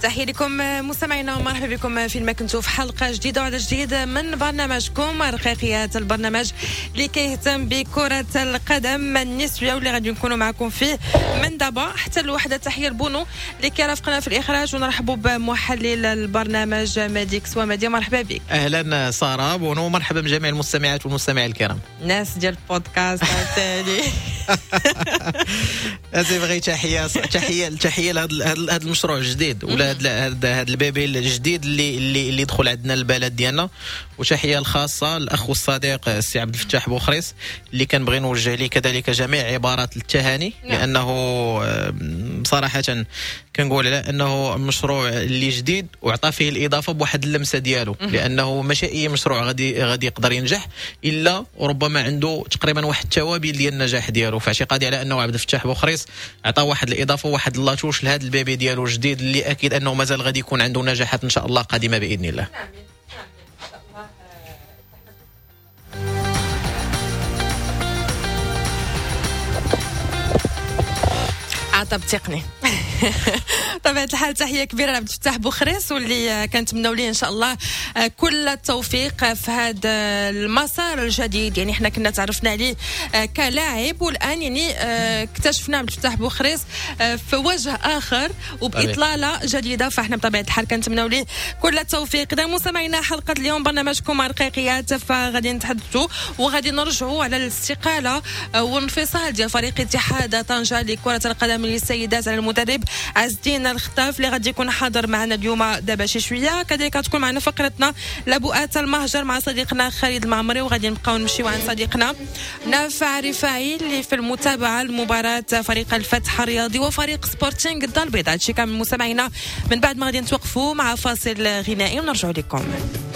تحية لكم مستمعينا ومرحبا بكم فيما كنتوا في حلقة جديدة وعدد جديد من برنامجكم رقيقيات، البرنامج اللي كيهتم بكرة القدم النسوية واللي غادي نكونوا معكم فيه من دابا حتى الوحدة. تحية لبونو اللي كيرافقنا في الإخراج، ونرحبوا بمحلل البرنامج ماديكس وماديا. مرحبا بك. أهلا سارة بونو، مرحبا بجميع المستمعات والمستمعين الكرام. ناس ديال البودكاست التالي هذه بغي تحية لهذا المشروع الجديد ولا هذا البيبي الجديد اللي دخل عندنا البلد ديالنا، وتحية الخاصة الأخ والصديق السي عبد الفتاح بوخريس اللي كنبغي نوجه ليه كذلك جميع عبارات التهاني، لأنه بصراحة كنقول على أنه مشروع اللي جديد وعطى فيه الإضافة بواحد اللمسة ديالو، لأنه ماشي أي مشروع غادي يقدر ينجح إلا وربما عنده تقريبا واحد التوابل ديال النجاح ديالو. فاعتقادي على أنه عبد الفتاح بوخريس عطى واحد الإضافة وواحد اللاتوش لهذا البيبي ديالو الجديد اللي أكيد أنه مازال غادي يكون عنده نجاحات إن شاء الله قادمة بإذن الله. عطب تقني طبعا الحال. تحيه كبيره لعبد الفتاح بوخريس واللي كنتمنوا ليه ان شاء الله كل التوفيق في هذا المسار الجديد. يعني احنا كنا تعرفنا عليه كلاعب، والان يعني اكتشفنا عبد الفتاح بوخريس في وجه اخر وباطلاله جديده، فاحنا بطبيعه الحال كنتمنوا ليه كل التوفيق. اذا مستمعينا حلقه اليوم برنامجكم رقيقيات، فغادي نتحدثوا وغادي نرجعوا على الاستقاله وانفصال ديال فريق اتحاد طنجة لكره القدم للسيدات على المدرب عز الدين الخطاف اللي غادي يكون حاضر معنا اليوم دابا شي شويه. كذلك غتكون معنا فقرتنا لبؤات المهجر مع صديقنا خالد المعمري، وغادي نبقاو نمشيو عن صديقنا نافع رفاعي اللي في المتابعه لمباراه فريق الفتح الرياضي وفريق سبورتينغ الدار البيضاء. هادشي كامل مستمعينا من بعد ما غادي نتوقفوا مع فاصل غنائي ونرجعوا لكم.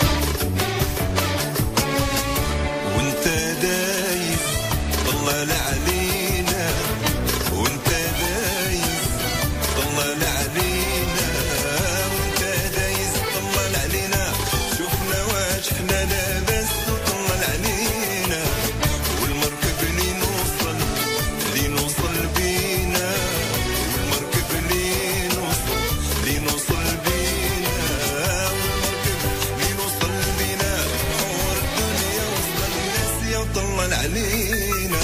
وانت دايس طلع علينا، وانت دايس طلع علينا، وانت دايس طلع علينا، شوفنا واش احنا لاباس وطلع علينا، والمركب اللي نوصل بينا، والمركب اللي نوصل بينا، والمركب اللي نوصل بينا، حور الدنيا وصل الناس وطلع علينا.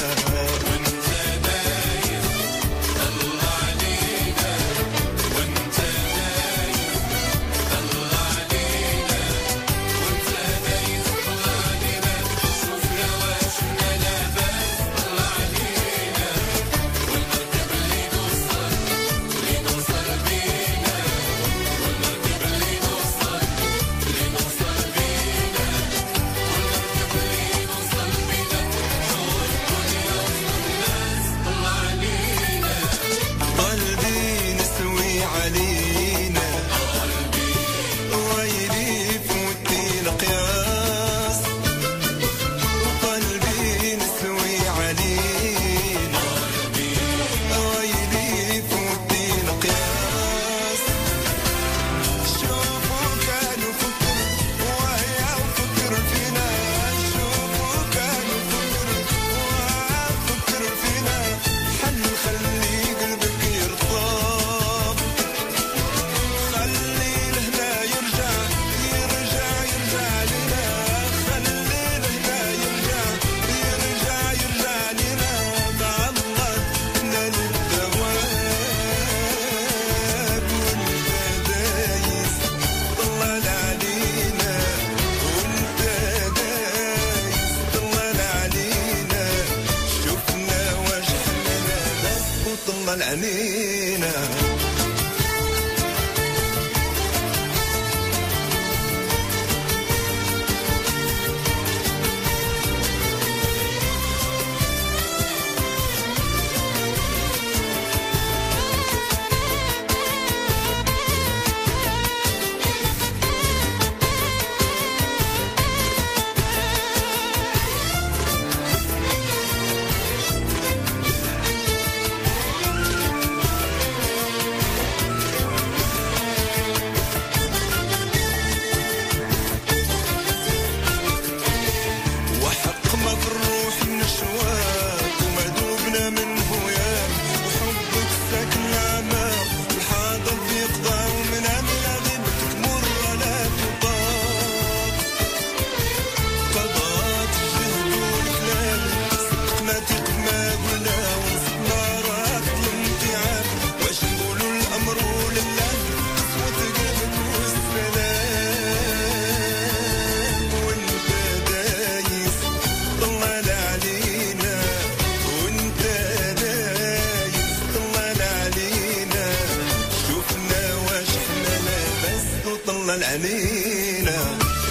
حنينة.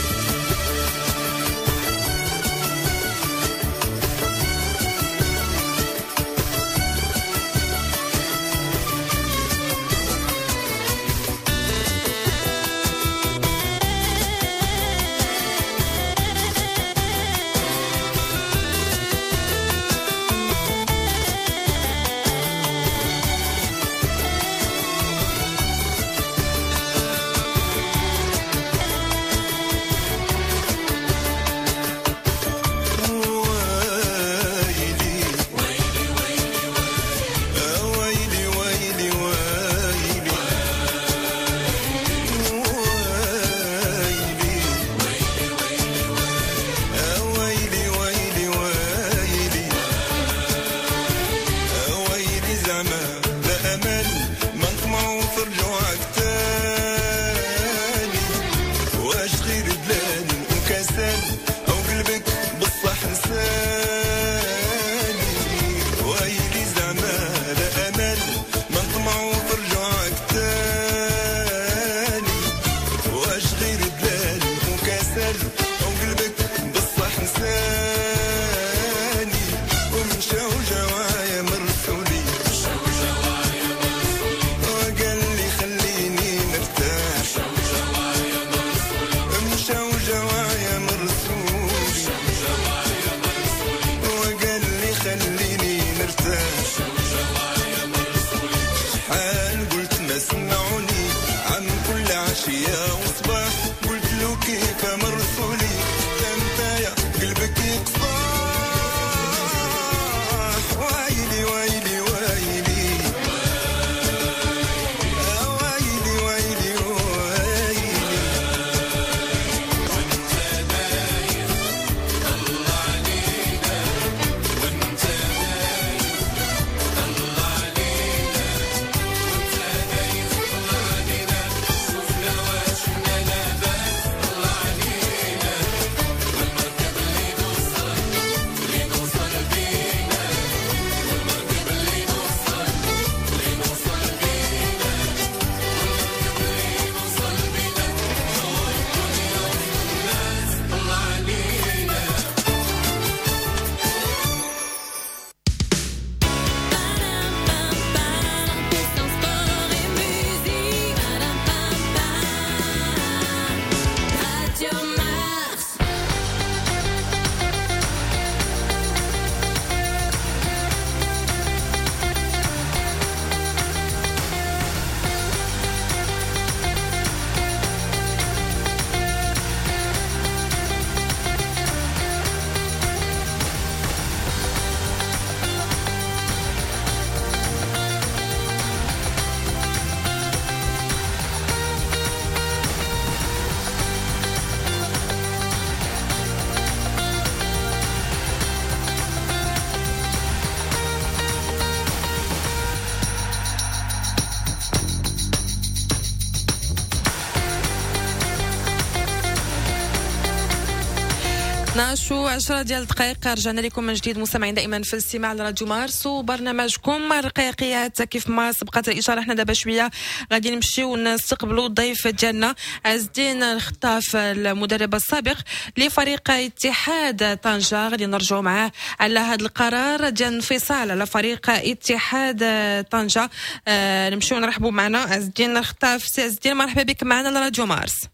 شو 10 ديال الدقائق رجعنا لكم من جديد مستمعين دائما في الاستماع على راديو مارس وبرنامجكم رقيقيات. كيف ما سبقت الاشاره احنا دابا شويه غادي نمشيو ونستقبلوا الضيف ديالنا عز الدين الخطاف المدرب السابق لفريق اتحاد طنجة. غادي نرجعوا معاه على هذا القرار ديال الانفصال على فريق اتحاد طنجة. نمشيو نرحبوا معنا عز الدين الخطاف. سي عز الدين مرحبا بك معنا على راديو مارس.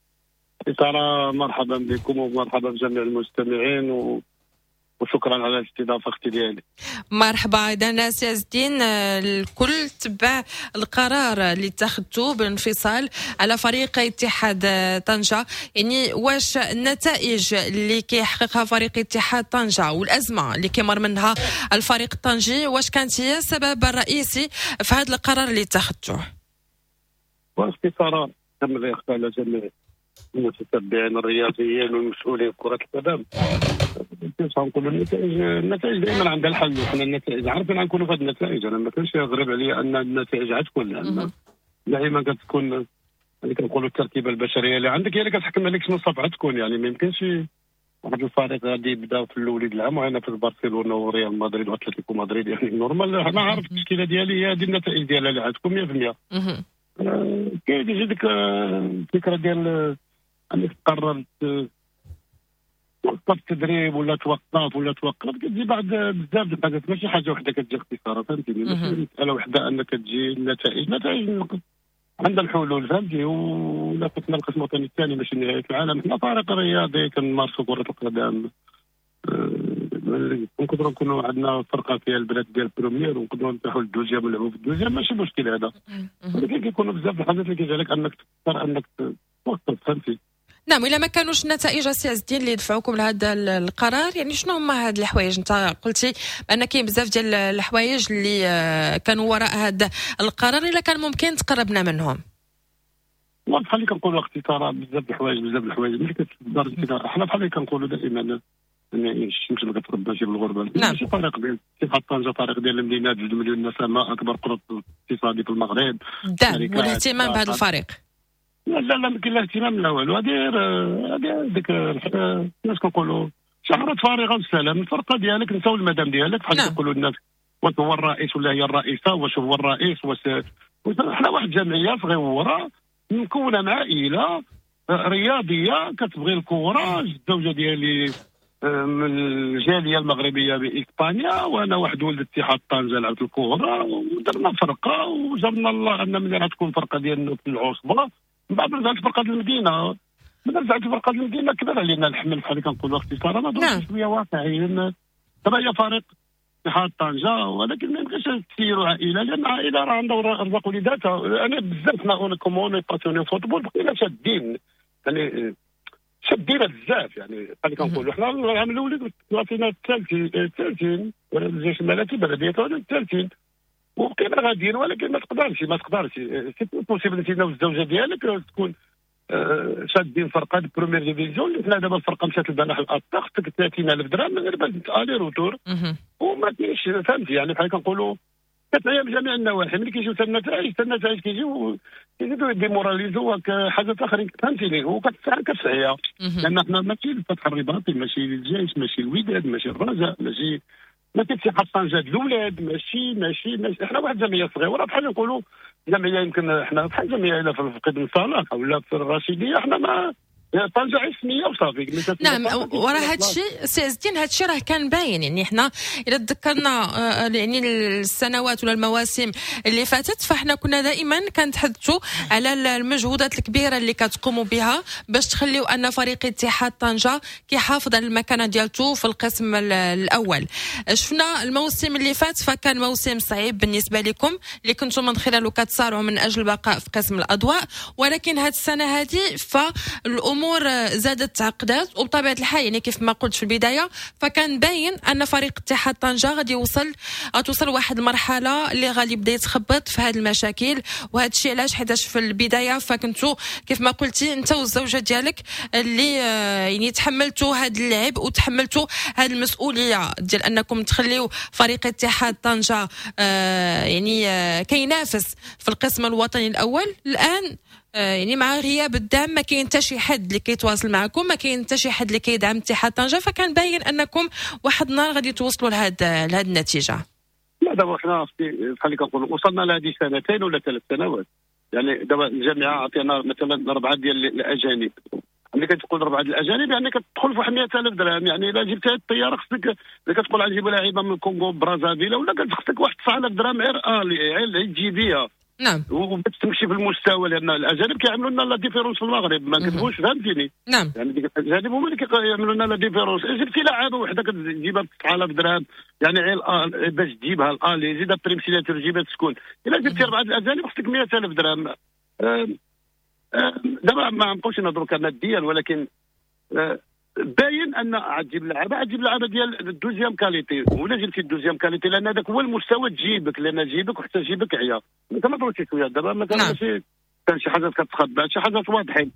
إثارة مرحبا بكم ومرحبا بجميع المستمعين وشكرا على الاستضافة اختي ديالي. مرحبا ايضا سي عز الدين. الكل تبع القرار اللي اتخذته بالانفصال على فريق اتحاد طنجة، يعني واش النتائج اللي كيحققها فريق اتحاد طنجة والازمه اللي كيمر منها الفريق الطنجي واش كانت هي السبب الرئيسي في هذا القرار اللي اتخذته؟ واختصارا تم الاخفاء على جميع المتتبعين الرياضيين والمسؤولين في كرة القدم. كيف نقولوا النتائج دائما عندها الحل. وحنا النتائج عارفين غنكونوا في هذه النتائج. انا ما كانش يغرب عليا ان النتائج غتكون، لان دائما كتكون اللي كنقولوا التركيبه البشريه اللي عندك هي اللي كتحكم عليك شنو صافي غتكون. يعني ما يمكنش واحد الفريق غادي يبدا في الوليد العام وهنا في برشلونه وريال مدريد واتلتيكو مدريد، يعني نورمال. انا عارف التشكيله ديالي هي هذه النتائج ديالها اللي غتكون 100%. كاين يجي ديك الفكره ديال انك تقرر توقف التدريب ولا توقف كتجي بعد بزاف د الحاجات، ماشي حاجه وحده كتجي اختصارا، فهمتيني؟ ماشي مساله وحده انك تجي النتائج عندها الحلول، فهمتي؟ ولا فتنا القسم الوطني الثاني ماشي نهايه العالم، حنا فريق رياضي كنمارسوا كره القدم، نقدروا نكونوا عندنا فرقه فيها البلاد ديال البروميير ونقدروا نفتحوا الدوزيام ونلعبوا في الدوزيام، ماشي مشكل هذا. ولكن كيكونوا بزاف د الحاجات اللي كيجعلك انك تختار انك توقف، فهمتي؟ نعم. وإلا ما كانوش النتائج سي عز الدين اللي يدفعوكم لهذا القرار، يعني شنو هما هاد الحوايج؟ انت قلتي بان كاين بزاف ديال الحوايج اللي كانوا وراء هذا القرار، الا كان ممكن تقربنا منهم. بحال اللي كنقولوا اختصارات، بزاف د الحوايج ملي كتدار كذا. حنا بحال اللي كنقولوا دائما يعني الشمس ما كتغباش بالغربه. نعم. ماشي فريق ديال اتحاد طنجه، فريق ديال المدينات 2 مليون نسمه، اكبر قطر اقتصادي في المغرب. الدعم والاهتمام بهذا الفريق. لا ما كاين لا اهتمام لا والو. هذه ديك الناس كنقولوا شعارات فارغه والسلام. الفرقه ديالك انت والمدام ديالك بحال كيقولوا الناس، واش هو الرئيس ولا هي الرئيسه، واش هو الرئيس حنا واحد جمعيه صغيره مكونه مع عائله رياضيه كتبغي الكره. الزوجه ديالي من الجاليه المغربيه باسبانيا، وانا واحد ولد اتحاد طنجه لعبت الكره ودرنا فرقه، وجرنا الله ان ملي غتكون فرقه ديالنا في العصبه من بعد رجعت فرقه المدينه. ملي رجعت فرقه المدينه كبر علينا الحمل بحال اللي كنقولوا اختصارا. نهضروا شويه واقعيين. دابا هي فريق اتحاد طنجه، ولكن ما يمكنش تسيروا عائله، لان العائله راه عندها رزق وليداتها. انا بزاف حنا كومون باسيوني فوتبول بقينا شادين، يعني شدينا بزاف، يعني بحال اللي كنقولوا حنا العام الاول وصلنا 30 ولا الجيش الملكي بلديه ولا 30 وبقينا غاديين، ولكن ما تقدرش سي بوسيبل انت والزوجه ديالك تكون شادين فرقه دي بروميير ديفيزيون. حنا دابا الفرقه مشات للبناح الأطاق، خصك 30,000 درهم من غير باش الي روتور، وما كاينش، فهمتي؟ يعني بحال كنقولوا كتعيا من جميع النواحي. ملي كيجيو النتائج كيجيو ديموراليزوك حاجات اخرين، فهمتيني؟ وكتسعيا لان حنا ماشي الفتح الرباطي، ماشي الجيش، ماشي الوداد، ماشي الرجاء، ماشي اتحاد طنجه الاولاد، ماشي حنا واحد جمعيه صغيره بحال نقولوا جمعيه. يمكن حنا بحال جمعيه الا في قدم صلاح ولا في الرشيديه، حنا ما طنجه اسميه وصافي. نعم. وراه هذا الشيء سي عز الدين، هذا الشيء راه كان باين. يعني حنا الا تذكرنا يعني السنوات ولا المواسم اللي فاتت، فاحنا كنا دائما كنتحدثوا على المجهودات الكبيره اللي كتقوموا بها باش تخليوا ان فريق اتحاد طنجه كيحافظ على المكانه ديالته في القسم الاول. شفنا الموسم اللي فات فكان موسم صعيب بالنسبه لكم، اللي كنتم من خلاله كتصارعوا من اجل البقاء في قسم الاضواء، ولكن هذه السنه هذه فالامور زادت تعقدات، وبطبيعه الحال يعني كيف ما قلت في البدايه فكان باين ان فريق اتحاد طنجه غادي توصل واحد المرحله اللي غادي يبدا يتخبط في هذه المشاكل. وهذا الشيء علاش؟ حيتاش في البدايه فكنتوا كيف ما قلتي انت والزوجه ديالك اللي يعني تحملتوا هذا العبء وتحملتوا هذه المسؤوليه ديال انكم تخليوا فريق اتحاد طنجه يعني كينافس في القسم الوطني الاول. الان يعني مع غياب الدعم ما كاين حتى شي حد اللي كيتواصل معكم، ما كاين حتى شي حد اللي كيدعم اتحاد طنجه، فكان باين انكم واحد النهار غادي توصلوا لهذه النتيجه. لا دابا حنا بحال اللي كنقولوا وصلنا لهذه 2 ولا 3 سنوات. يعني دابا الجامعه عطينا مثلا 4 ديال الاجانب. ملي كتقول 4 ديال الاجانب يعني كتدخل في 100,000 درهم. يعني الا جبتي الطياره خصك، الا كتقول غنجيبوا لاعيبه من الكونغو برازافيل ولا خصك واحد 9,000 درهم غير تجيبيها. نعم. وباش تمشي في المستوى، لان الاجانب كيعملوا لنا لا ديفيرونس في المغرب، ما نكذبوش، فهمتيني؟ نعم. يعني ديك الاجانب هما اللي كيعملوا لنا لا ديفيرونس. جبتي لاعبه وحده كتجيبها ب 9,000 درهم، يعني غير باش تجيبها الالي زيد بريم سيناتور جيبها تسكن. الا جبتي 4 الاجانب خصك 100,000 درهم. دابا ما نبقاوش نهضروا كماديا، ولكن باين ان غتجيب لعابه ديال الدوزيام كاليتي، ولا جبتي الدوزيام كاليتي لان هذاك هو المستوى تجيبك، لان جيبك وحتى جيبك عيا. انت ما ضربتي شويه دابا مثلا ماشي كان شي حاجات كتخبى، شي حاجات واضحين.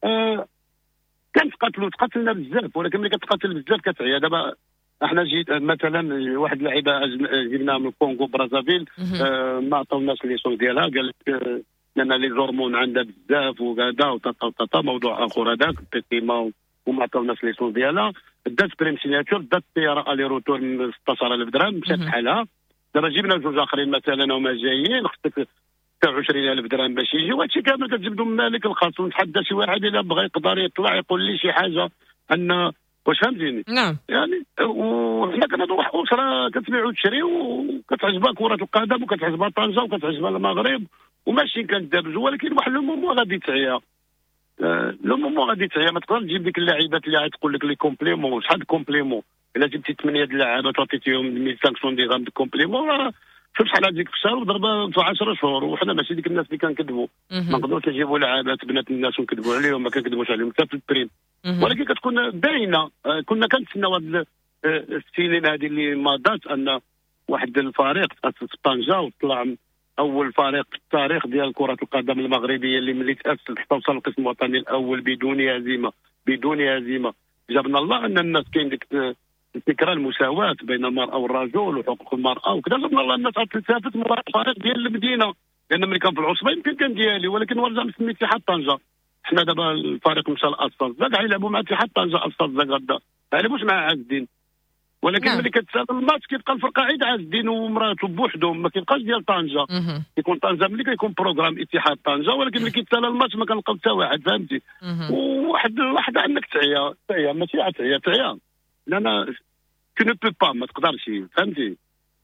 تقاتلنا بزاف، ولكن ملي كتقاتل بزاف كتعيا. دابا احنا جيت مثلا واحد اللعيبه جبناها من الكونغو برازافيل، ما عطاوناش لي سون ديالها، قال لك لان لي زورمون عندها بزاف وكذا وطاطا موضوع اخر هذاك التيما، وما عطاوناش لي سون ديالها. دات بريم سيناتور، دات الطياره الي روتور من 16,000 درهم مشات بحالها. دابا جبنا 2 اخرين مثلا هما جايين، خصك 26,000 درهم باش يجي، وهادشي كامل كتجبدوا من مالك الخاص. ونتحدى شي واحد الا بغى يقدر يطلع يقول لي شي حاجه ان واش فهمتيني. نعم. يعني وحنا كنهضروا واحد اسره كتبيع وتشري وكتعجبها كره القدم وكتعجبها طنجه وكتعجبها المغرب وماشي كندابزوا، ولكن واحد المومون غادي تعيا. المومون غادي تعيا، ما تقدرش تجيب ديك اللاعبات اللي غتقول لك لي كومبليمون. شحال دو كومبليمون؟ الا جبتي 8 د اللاعبات وعطيتيهم 1500 درهم دو كومبليمون، شوف شحال هذيك في الشهر وضربها في 10 شهور. وحنا ماشي ديك الناس اللي كنكذبوا، ما نقدروش نجيبوا لاعبات بنات الناس ونكذبوا عليهم، ما كنكذبوش عليهم حتى في البريم. ولكن كتكون باينه. كنا كنتسناو هاد السنين هذه اللي مضات ان واحد الفريق تاسس طنجه وطلع اول فريق في التاريخ ديال كره القدم المغربيه اللي ملي تاسس حتى وصل للقسم الوطني الاول بدون هزيمه. جابنا الله ان الناس كاين ديك الفكره المساواه بين المراه والرجل وحقوق المراه وكذا. جابنا الله الناس تلتفت من الفريق ديال المدينه، لان ملي كان في العصبه يمكن كان ديالي، ولكن ورجع مسمي اتحاد طنجه. حنا دابا الفريق مشى لاستاذ كاع يلعبوا مع اتحاد طنجه. استاذ غدا ما يلعبوش مع عز الدين، ولكن ملي كتسال الماتش كيبقى الفرقه عيد عز الدين ومراته بوحدهم، ما كيبقاش ديال طنجه. كيكون طنجه ملي كيكون بروغرام اتحاد طنجه، ولكن ملي كيتسال الماتش ما كنلقاو حتى واحد، فهمتي. وواحد اللحظه عندك تعيا ماشي تعيا لان كو نو بو با، ما تقدرش، فهمتي.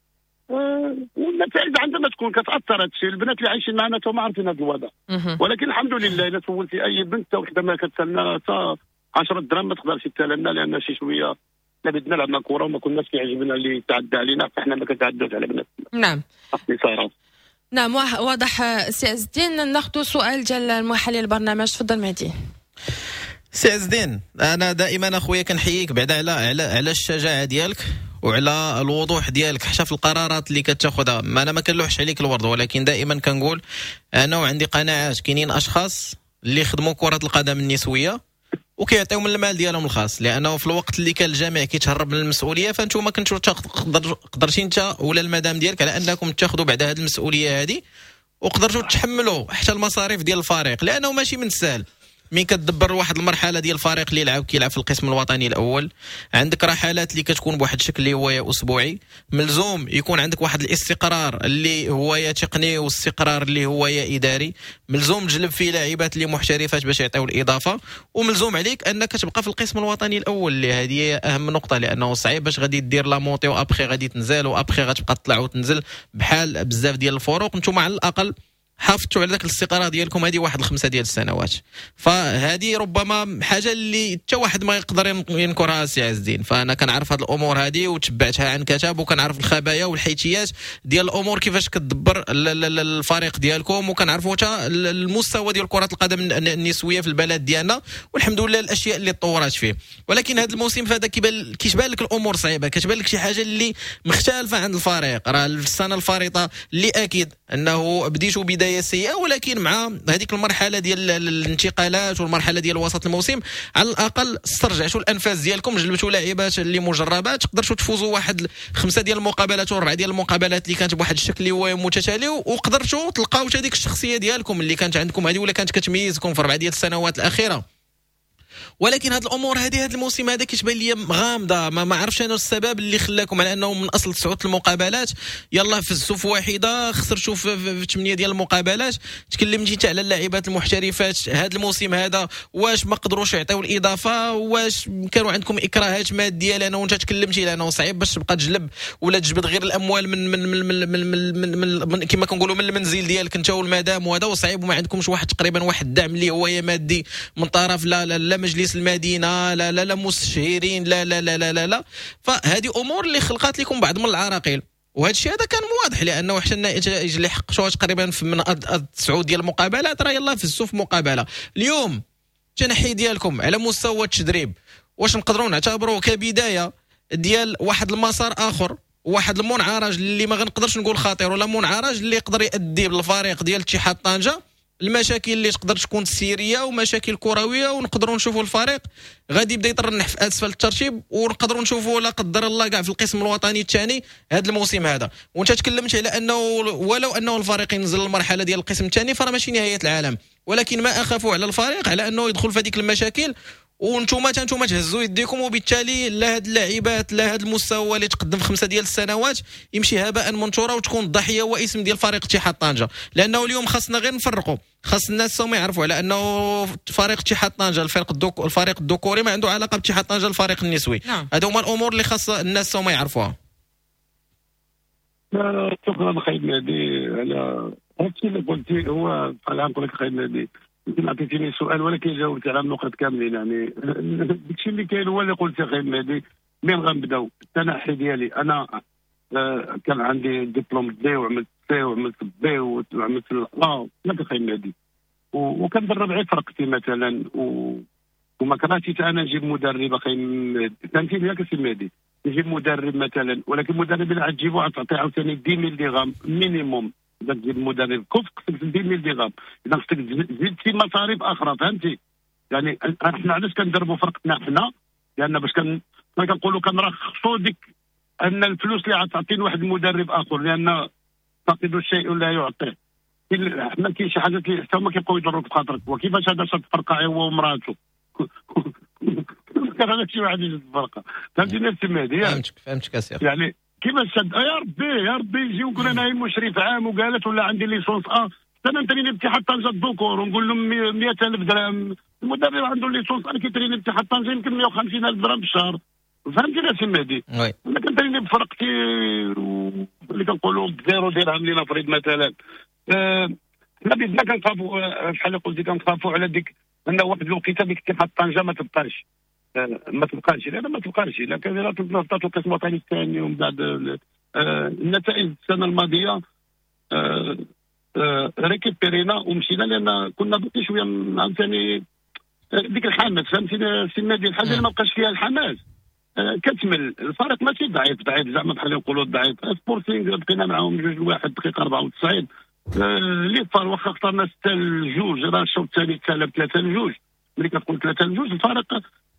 والنتائج عندما تكون كتاثر هادشي. البنات اللي عايشين معنا تو ما عارفين هذا الوضع، ولكن الحمد لله الا سولتي اي بنت حتى وحده ما كتسالنا حتى 10 درهم ما تقدرش تسالنا، لان شي شويه حنا بدنا نلعبنا كره وما كناش كيعجبنا اللي يتعدى علينا، فاحنا ما كنتعداوش على بناتنا. نعم. اختصارا. نعم واضح. سي عز الدين، ناخذ سؤال ديال المحلل البرنامج. تفضل مهدي. سي عز الدين، انا دائما اخويا كنحييك بعدا على الشجاعه ديالك وعلى الوضوح ديالك حتى في القرارات اللي كتاخذها. انا ما كنلوحش عليك الورد، ولكن دائما كنقول انا وعندي قناعات. كاينين اشخاص اللي يخدموا كره القدم النسويه وكيعطيو من المال ديالهم الخاص، لانه في الوقت اللي كان الجميع كيتهرب من المسؤوليه، فانتم ما كنتو قدرتي انت ولا المدام ديالك على انكم تاخذوا بعد هذه المسؤوليه هذه، وقدرتوا تحملوا حتى المصاريف ديال الفريق، لانه ماشي من السهل. مين كتدبر واحد المرحله ديال الفريق اللي كيلعب في القسم الوطني الاول، عندك رحلات اللي كتكون بواحد الشكل اللي هو اسبوعي، ملزوم يكون عندك واحد الاستقرار اللي هو تقني واستقرار اللي هو اداري، ملزوم تجلب فيه لاعبات اللي محترفات باش يعطيو الاضافه، وملزوم عليك انك تبقى في القسم الوطني الاول اللي هذه اهم نقطه، لانه صعيب باش غادي دير لا مونتي وابخي غادي تنزل وابخي غتبقى تطلع وتنزل بحال بزاف ديال الفروق. نتوما على الاقل حافظتوا على ذاك الاستقرار ديالكم هذه واحد 5 ديال السنوات، فهذه ربما حاجه اللي حتى واحد ما يقدر ينكرها سي عز الدين. فانا كنعرف هذه الامور هذه وتبعتها عن كتاب، وكنعرف الخبايا والحيتيات ديال الامور كيفاش كتدبر الفريق ديالكم، وكنعرفوا حتى المستوى ديال كره القدم النسويه في البلد ديالنا، والحمد لله الاشياء اللي تطورات فيه. ولكن هذا الموسم فهذا كيتبان لك الامور صعيبه، كتبان لك شي حاجه اللي مختلفه عن الفريق. راه السنه الفارطه اللي اكيد انه بديتوا بدايه سيئه، ولكن مع هذيك المرحله ديال الانتقالات والمرحله ديال وسط الموسم على الاقل استرجعتوا الانفاس ديالكم، جلبتوا لاعبات اللي مجربات، قدرتوا تفوزوا واحد 5 ديال المقابلات و4 ديال المقابلات اللي كانت بواحد الشكل اللي هو متتالي، وقدرتوا تلقاو هذيك الشخصيه ديالكم اللي كانت عندكم هذه ولا كانت كتميزكم في 4 ديال السنوات الاخيره. ولكن هذا الامور هذا الموسم هذا كتبان لي غامضه، ما عرفتش انا السبب اللي خلاكم على انه من اصل 9 المقابلات يلا فزتوا في واحده، خسرتوا في 8 ديال المقابلات. تكلمتي انت على اللاعبات المحترفات هذا الموسم هذا، واش ما قدروش يعطيو الاضافه؟ واش كانوا عندكم اكراهات ماديه؟ لانه وانت تكلمتي لانه صعيب باش تبقى تجلب ولا تجبد غير الاموال من كما كنقولوا من المنزل ديالك انت والمدام، وهذا وصعيب وما عندكمش واحد تقريبا واحد الدعم اللي هو مادي من طرف لا مجلس المدينه لا مستشارين لا. فهذه امور اللي خلقات لكم بعض من العراقيل، وهذا الشيء هذا كان واضح، لانه حتى النتائج اللي حققتوها تقريبا من 9 ديال المقابلات راه يلاه فزتوا في مقابله. اليوم التنحي ديالكم على مستوى التدريب واش نقدروا نعتبروه كبدايه ديال واحد المسار اخر، واحد المنعرج اللي ما غنقدرش نقول خطير ولا منعرج اللي يقدر يؤدي بالفريق ديال اتحاد طنجه المشاكل اللي تقدر تكون سيريه ومشاكل كرويه، ونقدروا نشوفوا الفريق غادي يبدا يترنح في اسفل الترتيب، ونقدروا نشوفوا لا قدر الله كاع في القسم الوطني الثاني هذا الموسم هذا. وانت تكلمت على انه ولو انه الفريق ينزل المرحله ديال القسم الثاني فراه ماشي نهايه العالم، ولكن ما اخافوا على الفريق على انه يدخل في هذيك المشاكل وانتم تهزوا يديكم، وبالتالي لا هاد اللاعبات لا هاد المستوى اللي تقدم في 5 ديال السنوات يمشي هباء منثورا وتكون الضحيه هو اسم ديال فريق اتحاد طنجه. لانه اليوم خاصنا غير نفرقوا، خاص الناس ما يعرفوا على انه فريق اتحاد طنجه الفريق الذكوري ما عنده علاقه باتحاد طنجه الفريق النسوي. هادو هما الامور اللي خاص الناس ما يعرفوها. شكرا خالد مهدي على هادشي اللي قلتي. هو بحال نقول لك خالد مهدي، يمكن عطيتيني سؤال ولكن جاوبت على النقط كاملين. يعني داكشي اللي كاين هو اللي قلت خالد مهدي. من غنبداو التنحي ديالي انا كان عندي دبلوم دي وعملت سي وعملت بي وعملت ما خالد مهدي، وكندرب غير فرقتي مثلا وما كرهتش انا نجيب مدرب فهمتيني ياك سي مهدي، نجيب مدرب مثلا، ولكن المدرب اللي غتجيبو غتعطيه عاوتاني 10,000 درهم مينيموم. اذا تجيب مدرب كفء خصك 10,000 درهم، اذا خصك تزيد شي مصاريف اخرى فهمتي. يعني احنا علاش كندربوا فرقتنا حنا؟ لان باش كنقولوا كنرخصوا ديك ان الفلوس اللي غتعطي واحد المدرب اخر، لان فاقد الشيء لا يعطيه. حنا كاين شي حاجات اللي حتى هما كيبقاو يضروك في خاطرك. وكيفاش هذا شاد فرقه هو ومراته كان هذا شي واحد يجي الفرقه فهمتيني السي مهدي؟ فهمتك اسير. يعني كيفاش شاد يا ربي يجي ونقول انا مشرف عام وقالت ولا عندي ليسونس انا نتريني باتحاد طنجه الذكور ونقول لهم 100,000 درهم. المدرب عنده ليسونس انا كيتريني باتحاد طنجه يمكن 150,000 درهم بالشهر فهمتيني السي مهدي؟ انا كنتريني بفرقتي اللي كنقولوا بزيرو درهم لينا فريد مثلا. حنا بدنا كنخافوا بحال اللي قلتي كنخافوا على ديك ان واحد الوقيته ديك اتحاد طنجه ما تبقاش لان ما تبقاش الا كان نهبطات القسم الوطني الثاني ومن بعد النتائج السنه الماضيه ريكيبيرينا ومشينا لان كنا باقي شويه عاوتاني ديك الحماس فهمتيني سي مهدي. الحاجه اللي ما بقاش فيها الحماس كتمل. الفريق ماشي ضعيف زعما بحال نقولوا ضعيف. سبورتينغ بقينا معاهم 2-1 دقيقه 94 اللي صار واخا اخترنا 6-2 راه الشوط الثاني تسالب 3-2. ملي كتقول 3-2 الفريق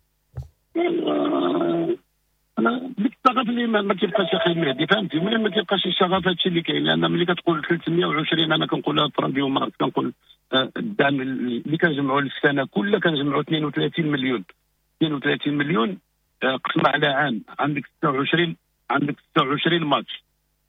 انا ديك الشغف اللي ما كيبقاش اخي مهدي فهمتي. ملي ما كيبقاش الشغف هادشي اللي كاين. لان ملي كتقول 320 انا كنقولها فرانكي ومارك كنقول الدعم اللي كنجمعوا للسنه كلها كنجمعوا 32 مليون قسمه على عام. عندك 26 ماتش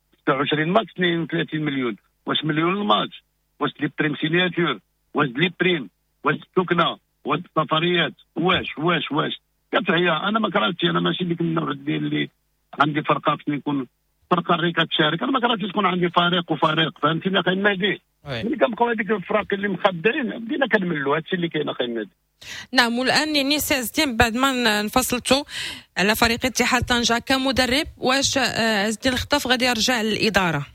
32 مليون. واش مليون الماتش؟ واش لي بريم سينياتور؟ واش لي بريم؟ واش السكنه؟ واش السفريات؟ واش كتعيا. انا ما كرهتش، انا ماشي ديك النوع ديال اللي عندي فرقه خصني نكون فرقه غير كتشارك. انا ما كرهتش تكون عندي فريق فهمتيني اخي مهدي. ملي كنبقاو هذيك الفرق اللي مخدرين بدينا كنملوا هادشي اللي كاين اخي مهدي. نعم. والان يعني سي عزتين بعد ما انفصلتوا على فريق اتحاد طنجه كمدرب، واش عزتين الخطاف غادي يرجع للاداره؟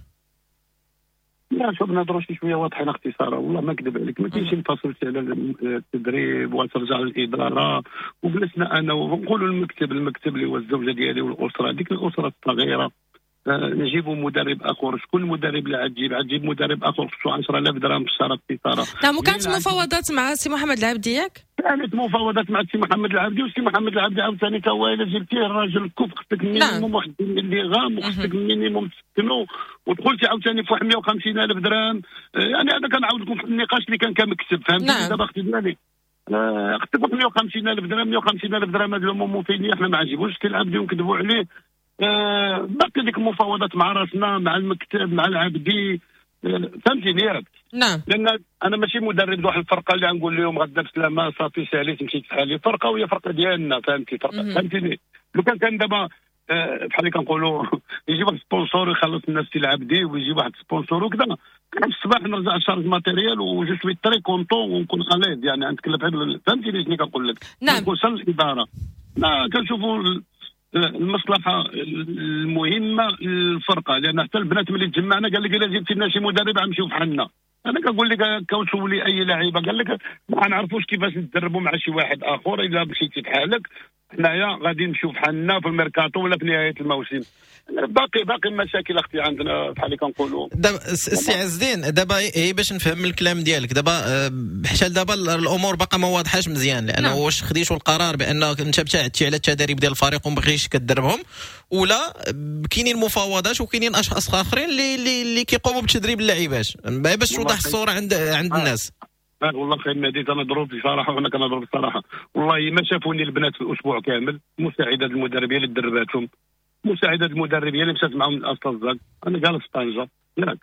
لا شوف نهضروا شويه واضحين اختصارا والله ما نكذب عليك. ما كاينش نفصل على التدريب وترجع للاداره وجلسنا انا ونقولوا المكتب اللي هو الزوجه ديالي والاسره ديك الاسره الصغيره نجيبوا مدرب اخر. شكون المدرب اللي غتجيب مدرب اخر خصو 10,000 درهم في الشهر اختصارا. نعم. وكانت مفاوضات مع السي محمد العبدي ياك؟ كانت مفاوضات مع السي محمد العبدي والسي محمد العبدي عاوتاني تا هو الا جبتيه الراجل الكف خصك مينيموم واحد اللي غام وخصك مينيموم تسكنو ودخلتي عاوتاني في واحد 150,000 درهم. يعني هذا كنعاود لكم في النقاش اللي كان كمكتب فهمتي. دابا اختي ديالي خصك 150,000 درهم هاد الاموموفينيه حنا ما عجبوش السي العبدي ونكذبوا عليه. باقي ديك المفاوضات مع راسنا مع المكتب مع العبدي فهمتيني ياك؟ نعم. لان انا ماشي مدرب واحد الفرقه اللي غنقول لهم غدا بسلامه صافي ساليت مشيت بحالي. الفرقه وهي فرقه ديالنا فهمتي. فهمتيني. لو كان دابا بحال اللي كنقولوا يجي واحد سبونسور يخلص الناس في العبدي ويجي واحد سبونسور وكذا كان في الصباح نرجع شارج ماتيريال وجو سوي تري كونطون ونكون اليد. يعني نتكلم فهمتيني شنو كنقول لك. نعم. نوصل للاداره كنشوفوا المصلحه المهمه للفرقه. لان حتى البنات ملي تجمعنا قال لك الا جبتي لنا شي مدرب غنمشيو بحالنا. انا كنقول لك كنسولي اي لعيبه قال لك ما نعرفوش كيفاش نتدربوا مع شي واحد اخر. الا مشيتي بحالك حنايا غادي نمشيو بحالنا في الميركاتو ولا في نهايه الموسم. باقي مشاكل اختي عندنا بحال اللي كنقولوا. دابا السي عز الدين دابا باش نفهم من الكلام ديالك دابا بحال دابا الامور باقا ما واضحاش مزيان. لانه واش خديتوا القرار بانك انت ابتعدتي على التدريب ديال الفريق وما بغيتيش كتدربهم، ولا كاينين مفاوضات وكاينين اشخاص اخرين اللي كيقوموا بتدريب اللاعبات باش توضح الصوره عند الناس؟ والله خير مهدي كنضرب بصراحه، وانا كنضرب بصراحه. والله ما شافوني البنات في الاسبوع كامل، مساعدات المدرب هي اللي درباتهم، مساعدات المدرب هي اللي مشات معهم الاساتذه. انا جالس في طنجه ياك،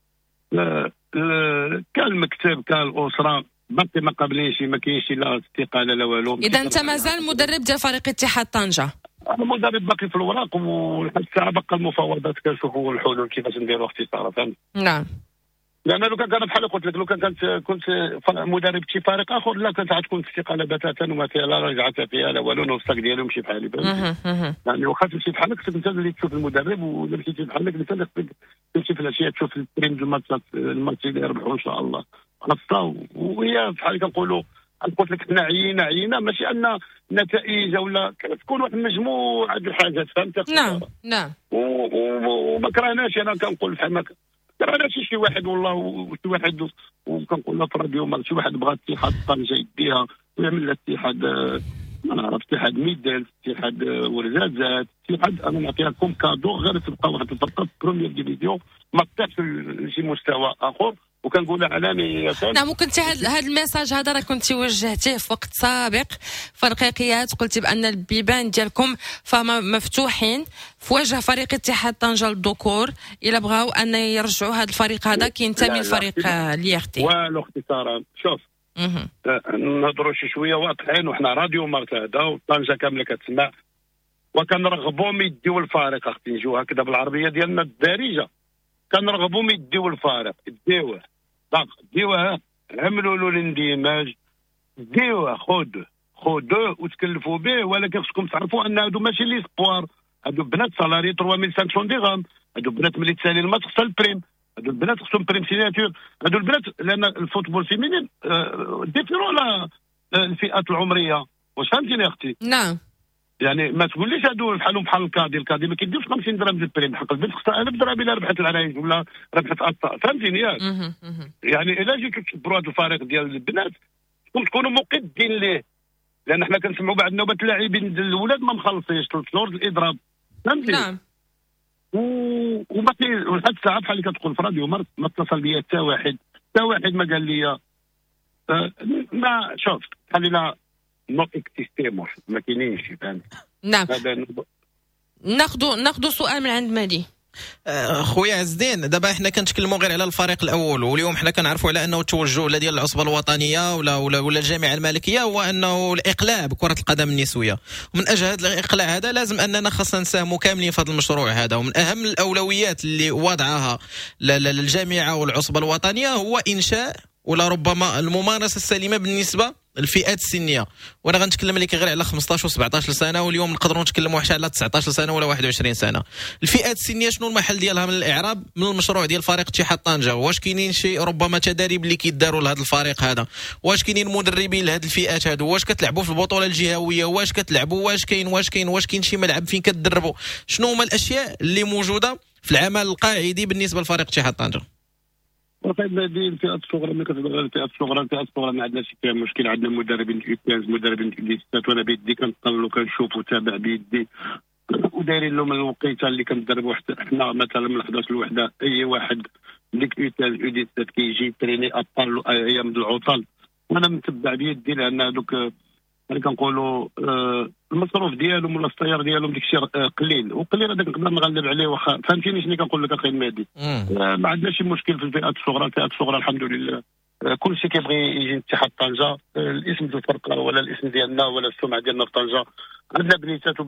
كان المكتب كان الاسره باقي ما قابلينش، ما كاينش لا استقاله لا والو. اذا انت مازال مدرب ديال فريق اتحاد طنجه؟ انا مدرب باقي في الوراق، ولحد الساعه باقي المفاوضات كنشوفوا الحلول كيفاش نديروا اختصارا، فهمت؟ نعم. لان لو كان بحال قلت لك، لو كنت مدرب شي فريق اخر، لا كانت غتكون استقاله بتاتا وما فيها لا رجعت فيها لا والو، نوصك ديالو مشي بحالي. يعني واخا تمشي بحالك خصك انت اللي تشوف المدرب، ولا مشيتي بحالك انت اللي خصك تمشي في الاشياء تشوف التريم ديال الماتشات، الماتش اللي يربحوا ان شاء الله خاصه. وهي بحال كنقولوا، قلت لك حنا عيينا ماشي ان نتائج ولا تكون واحد مجموعه د الحاجات، فهمت؟ نعم. وما كرهناش، انا كنقول بحال انا شي واحد والله، وشي واحد وكنقول له في الراديو مال شي واحد بغى اتحاد طنجه يديها ويعمل لها اتحاد، ما نعرف اتحاد ميدل، اتحاد ورزازات، اتحاد انا نعطيها لكم كادو غير تبقى واحد الفرقه في بروميير ديفيزيون ما طيحش لشي مستوى اخر. وكنقولها علاني. نعم. وكنت هذا الميساج هذا راه كنتي وجهتيه في وقت سابق في رقيقيات، قلتي بان البيبان ديالكم فما مفتوحين في وجه فريق اتحاد طنجه للذكور الا بغاو ان يرجعوا هذا الفريق هذا كينتمي لفريق ليغتي. والو اختصارا شوف، نهضروا شي شويه واضحين، وحنا راديو مرتاده وطنجه كامله كتسمع، وكنرغبوا يديو الفريق. اختي نجيو هكذا بالعربيه ديالنا الدارجه، كنرغبوا يديو الفارق، ديوه ديوه، عملوا له الاندماج، ديوه خذوه وتكلفوا به. ولكن خصكم تعرفوا ان هادو ماشي لي سبوار، هادو بنات سالاري 3500 درهم، هادو بنات ملي تسالي الماتش خصها البريم، هادو البنات خصهم بريم سيناتور، هادو البنات لان الفوتبول فيمينين ديفيرو على الفئات العمريه. واش فهمتيني اختي؟ نعم. يعني ما تقوليش هادو بحالهم بحال الكادي ما كيديرش 50 درهم ديال البريم، حق البنت خصها 1000 درهم الا ربحت العرايس ولا ربحت اطا، فهمتيني ياك؟ يعني الا جيتو تكبروا هذا الفريق ديال البنات تكونوا مقدين ليه، لان حنا كنسمعوا بعد نوبات اللاعبين الاولاد ما مخلصينش 3 شهور الاضراب، فهمتي؟ نعم. وما كاين لحد الساعه بحال اللي كتقول في راديو ما اتصل بيا حتى واحد ما قال لي ما شوف خلينا نو اكتيستيموس، ما كاينينش، فهمت؟ نعم. ناخذ سؤال من عند مالي. خويا عز الدين، دابا حنا كنتكلموا غير على الفريق الاول، واليوم حنا كنعرفوا على انه التوجه لا ديال العصبه الوطنيه ولا الجامعه الملكيه هو انه الاقلاع بكره القدم النسويه. ومن اجل هذا الاقلاع هذا لازم اننا خاصنا نساهموا كاملين في هذا المشروع هذا. ومن اهم الاولويات اللي وضعها الجامعه والعصبه الوطنيه هو انشاء ولا ربما الممارسه السليمه بالنسبه الفئات السنيه. وانا غنتكلم لك غير على 15 و17 سنه، واليوم نقدروا نتكلموا حتى على 19 سنه ولا 21 سنه. الفئات السنيه شنو المحل ديالها من الاعراب من المشروع ديال فريق اتحاد طنجه؟ واش كاينين شي ربما تداريب اللي كيداروا لهذا الفريق هذا؟ واش كاينين مدربين لهذه الفئات هادو؟ واش كتلعبوا في البطوله الجهويه؟ واش كتلعبوا واش كاين شي ملعب فين كتدربوا؟ شنو هما الاشياء اللي موجوده في العمل القاعدي بالنسبه لفريق اتحاد طنجه؟ وطيب هذه الفئات الصغرى، ملي كتهضر على الفئات الصغرى ما عندناش فيها مشكل. عندنا مدربين مدربين ليستات، وانا بيدي كنطلع وكنشوف وتابع بيدي، ودايرين لهم الوقيته اللي كندربوا حنا مثلا من 11 لوحده. اي واحد ديك ايديستات كيجي تريني ابطال ايام العطل، وانا متبع بيدي، لان هذوك اللي كنقولوا المصروف ديالهم ولا السيار ديالهم ديك الشيء قليل، وقليل هذاك نقدر نغلب عليه. واخا فهمتيني شنو كنقول لك اخي مهدي؟ ما عندناش شي مشكل في الفئات الصغرى الحمد لله. كل شيء كيبغي يجي اتحاد طنجه، الاسم ديال الفرقه ولا الاسم ديالنا ولا السمعه ديالنا في طنجه. عندنا بنيتات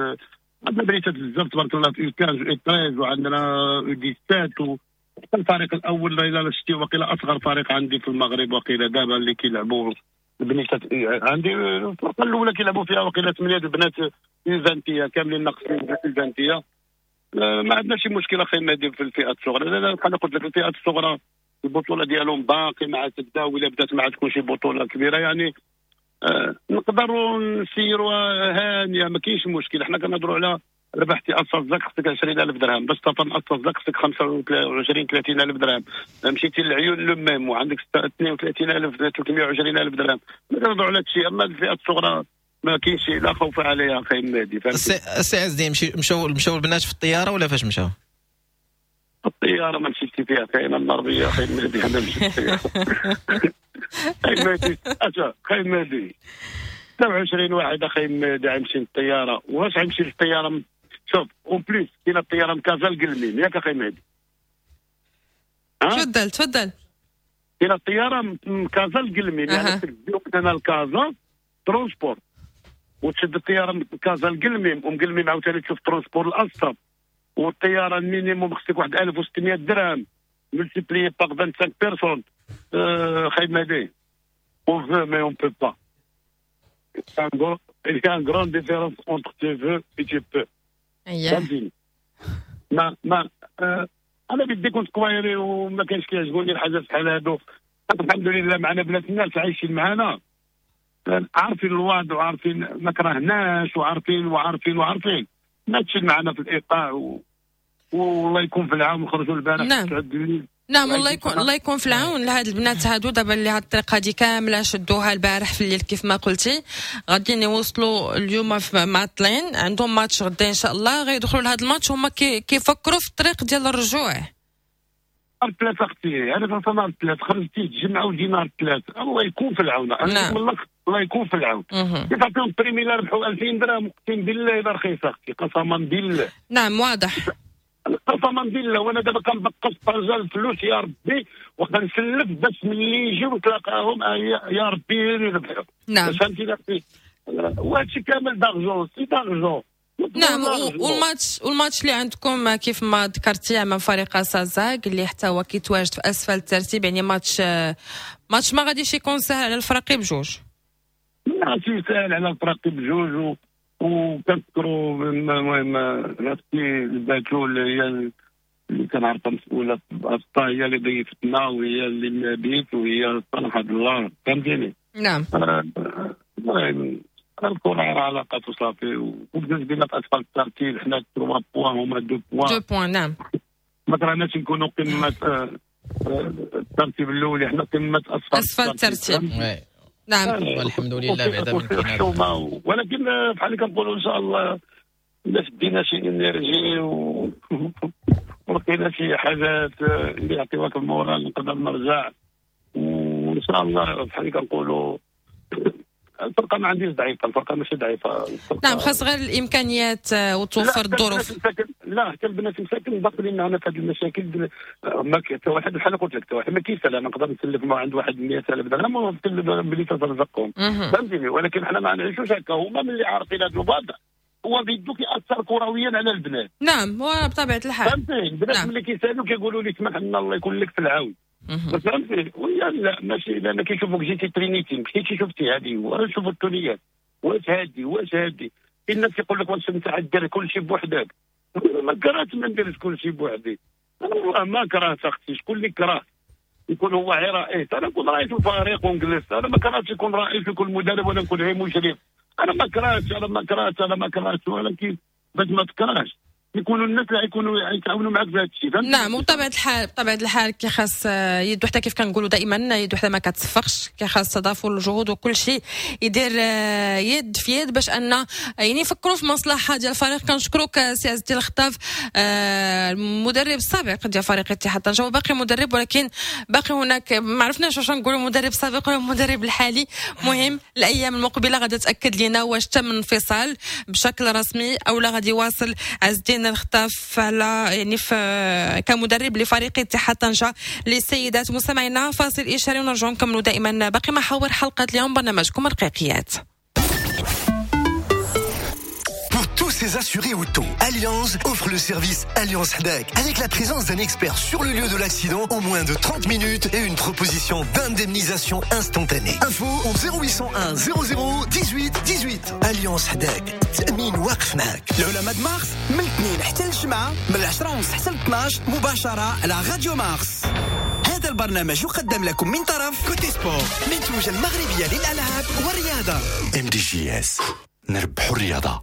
بزاف تبارك الله، في 15 13 وعندنا 17 حتى الفريق الاول الى شتي وقيله اصغر فريق عندي في المغرب وقيله دابا اللي كيلعبوا البنيتات. عندي الفرقه الاولى كيلعبوا فيها وقيله 8 البنات الفانتيه كاملين ناقصين الفانتيه. ما عندنا شي مشكله اخي مهدي في الفئات الصغرى، لان بحال قلت لك الفئات الصغرى البطوله ديالهم باقي مع تبدا، ولا بدات مع تكون شي بطوله كبيره يعني نقدروا نسيروا هانيه، ما كاينش مشكل. حنا كنهضروا على ربحتي اصل زك خصك 20000 درهم، باش تطن اصل زك خصك 25 30000 درهم. مشيتي للعيون لمام وعندك 32320 درهم. كنهضروا على هذا الشيء. اما الفئات الصغرى ما كاينش لا خوف عليها اخي مهدي، فهمتي؟ السي عز الدين، مشاو البنات في الطياره ولا فاش مشاو؟ الطياره ما مشيتي فيها كاينه النربيه اخي مهدي، انا مشيت فيها خاي مهدي خاي مهدي 27 واحد اخي مهدي غيمشي للطياره، واش غيمشي للطياره؟ شوف اون بليس كاينه الطياره من كازا لقلميم ياك اخي مهدي. تفضل. كاينه الطياره من كازا لقلميم، يعني تجيو من هنا لكازا ترونسبور، وتشد الطياره من كازا لقلميم، ومن قلميم عاوتاني تشوف ترونسبور الاسطب، والطياره المينيموم خصك واحد 1600 درهم ملتيبليي باغ 25 بيرسون. خاي مهدي on veut mais on peut pas. Il y a une grande différence entre tu veux et tu peux. فهمتيني؟ ما انا بدي كنت كوايري وما كانش كيعجبوني الحاجات بحال هادو. الحمد لله معنا بنات الناس عايشين معنا، عارفين الوضع وعارفين ما كرهناش وعارفين ما تشد معنا في الايقاع والله يكون في العون. نخرجوا البارح نعم الله يكون في العون لهاد البنات هادو. دابا اللي هاد الطريقه هادي كامله شدوها البارح في الليل كيف ما قلتي، غاديين يوصلوا اليوم معطلين، عندهم ماتش غدا ان شاء الله، غيدخلوا لهاد الماتش هما كيفكروا في الطريق ديال الرجوع. الثلاثة اختي انا في نهار الثلاث خرجتي تجمعوا دينار الثلاث، الله يكون في العون. نعم. الله يكون في العون. كيف عطيهم بريمي لا ربحوا 2000 درهم، اقسم بالله الا رخيصه اختي قسما بالله. نعم واضح. قسما بالله وانا دابا كنبقص رجال الفلوس يا ربي وكنسلف باش ملي يجيو نتلاقاهم يا ربي يربحوا. نعم فهمتيني اختي؟ وهادشي كامل دارجون سي دارجون. نعم والماتش اللي عندكم كيف ما ذكرتي امام فريق سازاك اللي حتى هو كيتواجد في اسفل الترتيب، يعني ماتش ما غاديش يكون سهل على الفريق بجوج. ماشي سهل على الفريق بجوج وكنذكروا المهم نفسي الباتول هي اللي كنعرفها مسؤوله الطا، هي اللي ضيفتنا وهي اللي مابيت وهي صالحه الله. فهمتيني؟ نعم. المهم الكره علاقات وصافي، وبالنسبه لنا في اسفل الترتيب حنا 3 بوان هما 2 بوان. نعم. ما كرهناش نكونوا قمه الترتيب الاول، حنا قمه اسفل الترتيب. نعم والحمد لله بعدا من كاين، ولكن بحال اللي كنقولوا ان شاء الله الا شدينا شي انرجي ولقينا شي حاجات اللي يعطيوك المورال نقدر نرجع، وان شاء الله بحال اللي كنقولوا الفرقه ما عنديش ضعيفه، الفرقه ماشي ضعيفه. نعم خاص غير الامكانيات وتوفر الظروف. لا حتى البنات مساكن باقيين معنا في هذه المشاكل. ما حتى واحد بحال قلت لك، حتى واحد ما كيسال. انا نقدر نسلف ما عند واحد 100,000 درهم ونسلف بلي ترزقهم. فهمتيني؟ ولكن حنا ما نعيشوش هكا. هما ملي عارفين هذا الوضع هو بيدو كيأثر كرويا على البنات. نعم وبطبيعه الحال. فهمتيني؟ البنات نعم. ملي كيسالوا كيقولوا لي اسمح لنا الله يكون لك في العون. فهمتي؟ ويا لا ماشي لان كيشوفوك جيتي ترينيتي مشيتي شفتي هذه وانا نشوفوا التونيات واش هادي الناس كيقول لك واش انت دير كل شيء بوحدك. ما كرهتش ما نديرش كل شيء بوحدي، انا ما كرهت اختي. شكون اللي كره يكون هو غير رئيس؟ انا نكون رئيس الفريق ونجلس. انا ما كرهتش يكون رئيس ويكون مدرب ولا نكون غير مشرف. انا ما كرهتش ولكن باش ما تكرهش يكونوا الناس اللي يتعاونوا معك في هذا الشيء. نعم وبطبيعه الحال كي خاص يد وحده كيف كنقولوا دائما يد وحده ما كتصفقش، كي خاص تضافر الجهود وكل شيء يدير يد في يد باش ان يعني يفكروا في مصلحه ديال الفريق. كنشكروك سي عز الدين الخطاف المدرب السابق ديال فريق اتحاد طنجة، وباقي مدرب ولكن باقي هناك ما عرفناش واش نقولوا مدرب سابق ولا المدرب الحالي. مهم الايام المقبله غادي تاكد لنا واش تم انفصال بشكل رسمي او لا غادي يواصل عز الدين الخطاف على يعني كمدرب لفريق اتحاد طنجة للسيدات. مستمعينا فاصل إشاري ونرجع نكملوا دائما باقي محاور حلقة اليوم برنامجكم الرقيقيات. Tous ces assurés auto, Allianz offre le service Allianz Hadak avec la présence d'un expert sur le lieu de l'accident en moins de 30 minutes et une proposition d'indemnisation instantanée. Info au 0801 00 18 18. Allianz Hadak. تأمين واقف معك. العلماء مارس من الاثنين حتى الجمعة من 10:30 حتى 12 مباشرة على راديو مارس. هذا البرنامج يقدم لكم من طرف كوتي سبور، منتوجة المغربية للألعاب والرياضة. MDJS نربحوا الرياضة.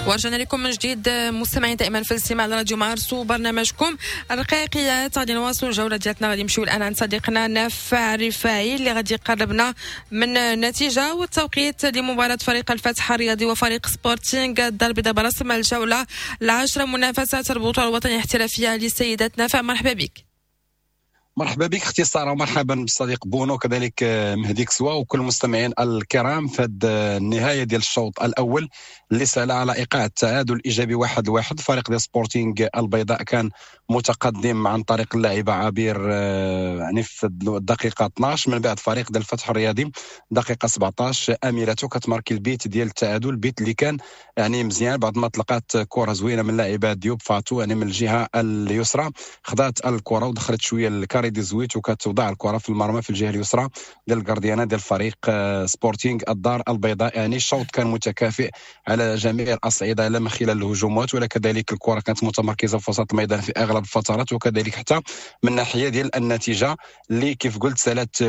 ورجعنا لكم من جديد مستمعين دائما في الاستماع لراديو مارس وبرنامجكم الرقيقيات. غادي نواصلوا الجوله ديالنا، غادي نمشيو الان عند صديقنا نافع رفاعي اللي غادي يقربنا من النتيجه والتوقيت لمباراه فريق الفتح الرياضي وفريق سبورتينغ الدار البيضاء برسم الجوله العاشره منافسات البطوله الوطنيه الاحترافيه للسيدات. نافع مرحبا بك. مرحبا بك اختي ساره، ومرحبا بالصديق بونو كذلك مهدي كسوا وكل المستمعين الكرام في هذه النهايه ديال الشوط الاول اللي سال على ايقاع التعادل الايجابي 1-1. فريق ديال سبورتينغ البيضاء كان متقدم عن طريق اللاعبه عبير يعني في الدقيقه 12، من بعد فريق ديال الفتح الرياضي دقيقه 17 اميرته كتماركي البيت ديال التعادل، البيت اللي كان يعني مزيان بعد ما طلقات كره زوينه من اللاعبه ديوب فاتو يعني من الجهه اليسرى، خذات الكره ودخلت شويه الكاري دي زويت وكتوضع الكره في المرمى في الجهه اليسرى ديال الكارديانه ديال فريق سبورتينغ الدار البيضاء. يعني الشوط كان متكافئ على جميع الاصعده لا من خلال الهجومات ولا كذلك الكره كانت متمركزه في وسط الميدان في اغلب الفترات، وكذلك حتى من ناحيه ديال النتيجه اللي كيف قلت سالت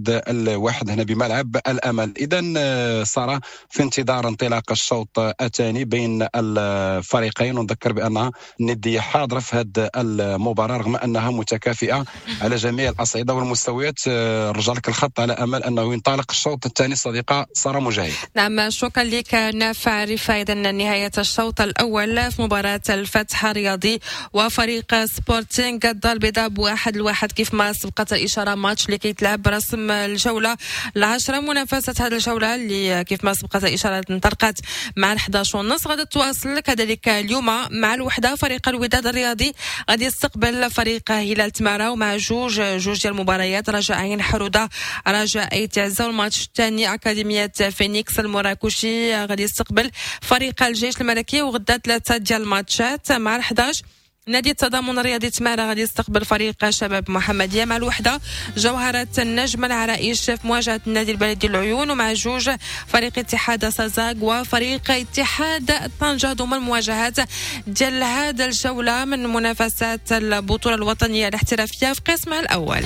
ب1-1 هنا بملعب الامل. اذا ساره في انتظار انطلاق الشوط الثاني بين الفريقين، ونذكر بانها النديه حاضره في هذه المباراه رغم انها متكافئه على جميع الاصعده والمستويات. رجع لك الخط على امل انه ينطلق الشوط الثاني صديقه ساره مجاهد. نعم شكرا لك نافع رفاعي. اذا نهايه الشوط الاول في مباراه الفتح الرياضي وفريق سبورتينغ الدار البيضاء ب1-1 كيف ما سبقت الاشاره. ماتش اللي كيتلعب برسم الجوله العاشره منافسه هذه الجوله اللي كيف ما سبقت الاشاره انطلقت مع 11:30 غادي تواصل كذلك اليوم مع الوحده. فريق الوداد الرياضي غادي يستقبل فريق هلال تمارا ومع جوج ديال المباريات رجاء عين حرودة رجاء ايت عزة. والماتش الثاني اكاديميه فينيكس المراكشي غادي يستقبل فريق الجيش الملكي. وغدا 3 ديال الماتشات مع 11 نادي التضامن الرياضي تمارا غادي يستقبل فريق شباب محمديه، مع الوحده جوهره النجم العرائش في مواجهه النادي البلدي العيون، ومع جوج فريق اتحاد سازاق وفريق اتحاد طنجة. ضمن المواجهات ديال هذا الجوله من منافسات البطوله الوطنيه الاحترافيه في قسمها الاول.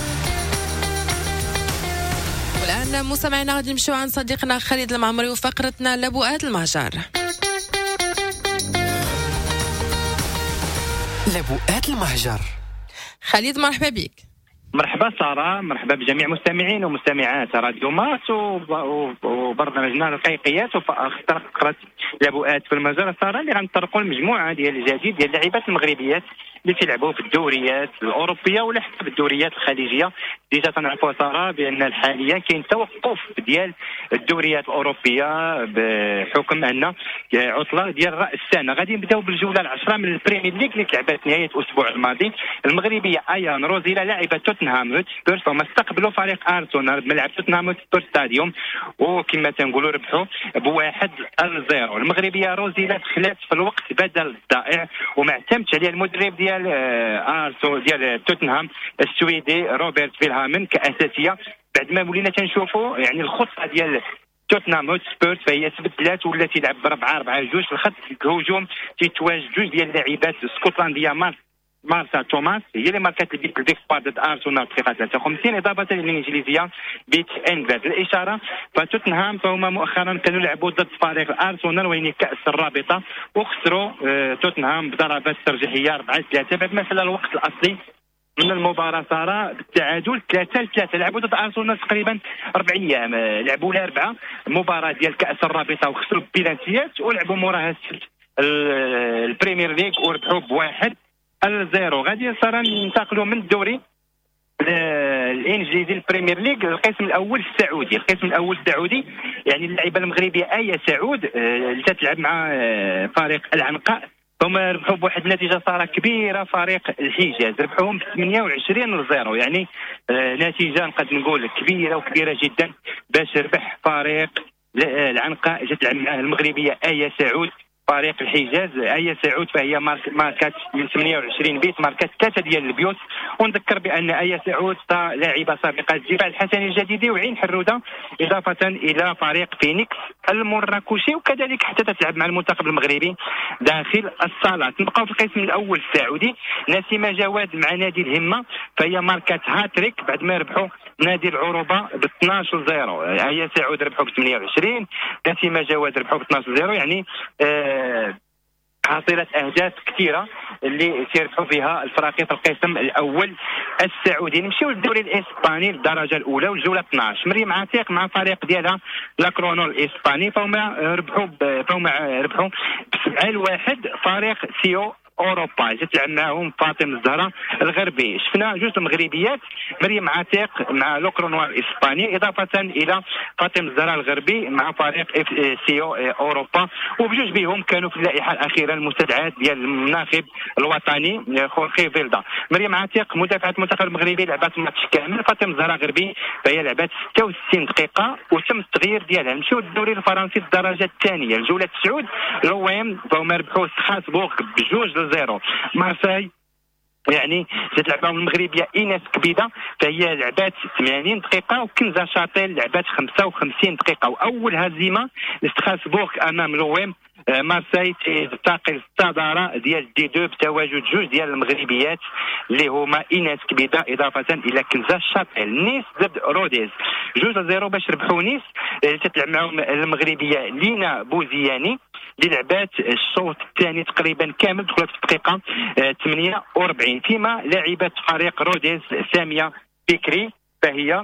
والان مستمعينا غادي نمشيو عند صديقنا خالد المعمري وفقرتنا لبؤات المهجر. لبؤات المهجر. خالد مرحبا بك. مرحبا سارة، مرحبا بجميع مستمعين ومستمعات راديو مارس وبرنامجنا الحقيقيات وفقرة لبؤات في المهجر. سارة اللي غنطرقوا المجموعة ديال الجديد ديال اللاعبات المغربيات اللي تلعبوا في الدوريات الأوروبية ولا حتى في الدوريات الخليجية. ديجا تنعرفوا سارة بأن حاليا كاين توقف ديال الدوريات الأوروبية بحكم أن عطلة ديال رأس السنة. غادي نبداو بالجولة العشرة من البريمير ليغ اللي تلعبت نهاية الأسبوع الماضي. المغربية أيان روزيلا لاعبة توتنهام هوتسبيرز هما استقبلوا فريق أرسنال بملعب توتنهام هوتسبيرز ستاديوم وكما تنقولوا ربحوا ب1-0. المغربية روزيلا دخلت في الوقت بدل الضائع وما اعتمدش عليها المدرب ديال ديال توتنهام السويدي روبرت فيلهامن كأساسية. بعد ما ولينا تنشوفوا يعني الخطة ديال توتنهام هوتسبيرز فهي تبدلات ولا تلعب ب4-4-2 في الخط الهجوم تيتواجد جوج ديال اللاعبات اسكتلنديه مارسا توماس هي اللي ماركات البيت الفيكتوار ضد ارسنال في دقيقه 53 اضافه للانجليزيه بيت انجلاد. الاشاره فتوتنهام فهما مؤخرا كانوا يلعبوا ضد فريق ارسنال وين كاس الرابطه وخسروا توتنهام بضربات ترجيحيه 4-3 بعد ما حل الوقت الاصلي من المباراة سارة بالتعادل 3-3. لعبوا ضد أرسنال تقريبا 4 أيام، لعبوا لها 4 مباراة ديال كأس الرابطة وخسروا ببلانتيات ولعبوا موراها البريمير ليغ وربحوا ب1-0. غادي سارة ننتقلوا من الدوري الانجليزي البريمير ليغ القسم الاول السعودي. القسم الاول السعودي يعني اللاعبه المغربيه آية سعود اللي تلعب مع فريق العنقاء هما ربحوا بواحد النتيجه صارت كبيره. فريق الحجاز ربحوهم ب28-0 يعني نتيجه نقدر نقول كبيره جدا باش ربح فريق العنقاء جات تلعب مع المغربيه آية سعود. فريق الحجاز آية سعود فهي ماركات من 28 بيت ماركات 3 ديال البيوت. ونذكر بان آية سعود لاعبه سابقه الجبال الحسني الجديدي وعين حروده اضافه الى فريق فينيكس المراكشي وكذلك حتى تلعب مع المنتخب المغربي داخل الصالات. نبقاو في القسم الاول السعودي. نسيمه جواد مع نادي الهمه فهي ماركات هاتريك بعد ما ربحوا نادي العروبه ب12-0. آية سعود ربحوا ب28 نسيمه جواد ربحوا ب12-0 يعني حاصلة أهداف كثيرة اللي تيربحوا فيها الفريقين في القسم الأول السعودي. نمشيو للدوري الإسباني الدرجة الأولى والجولة 12. مريم عتيق مع فريق ديالها لاكرونو الإسباني فهما ربحوا ب7-1 فريق سيو اوروبا. تلعب معهم فاطمه الزهراء الغربي. شفنا جوج المغربيات مريم عتيق مع لوكرونوا الاسباني اضافه الى فاطمه الزهراء الغربي مع فريق سيو اوروبا، وبجوج بهم كانوا في اللائحه الاخيره المستدعات ديال الناخب الوطني خورخي فيلدا. مريم عتيق مدافعه المنتخب المغربي لعبات الماتش كامل. فاطمه الزهراء الغربي فهي لعبات 66 دقيقه وتم التغيير ديالها. نمشيو للدوري الفرنسي الدرجه الثانيه الجوله 9. لويم فهم ربحوا ستراسبورغ ب2-0. مارساي يعني تلعبهم المغربيه ايناس كبيده فهي لعبات 80 دقيقه، وكنزا شاطيل لعبات 55 دقيقه. واول هزيمه لستراسبورغ امام لويم. مارساي تنتقل الصداره ديال دي 2 بتواجد جوج ديال المغربيات اللي هما ايناس كبيده اضافه الى كنزا شاطيل. نيس ضد روديز 2-0 باش ربحوا نيس. تتلعب معهم المغربيه لينا بوزياني اللي لعبات الشوط الثاني تقريبا كامل، دخلت في الدقيقه 48. فيما لاعبه فريق روديز ساميه بكري فهي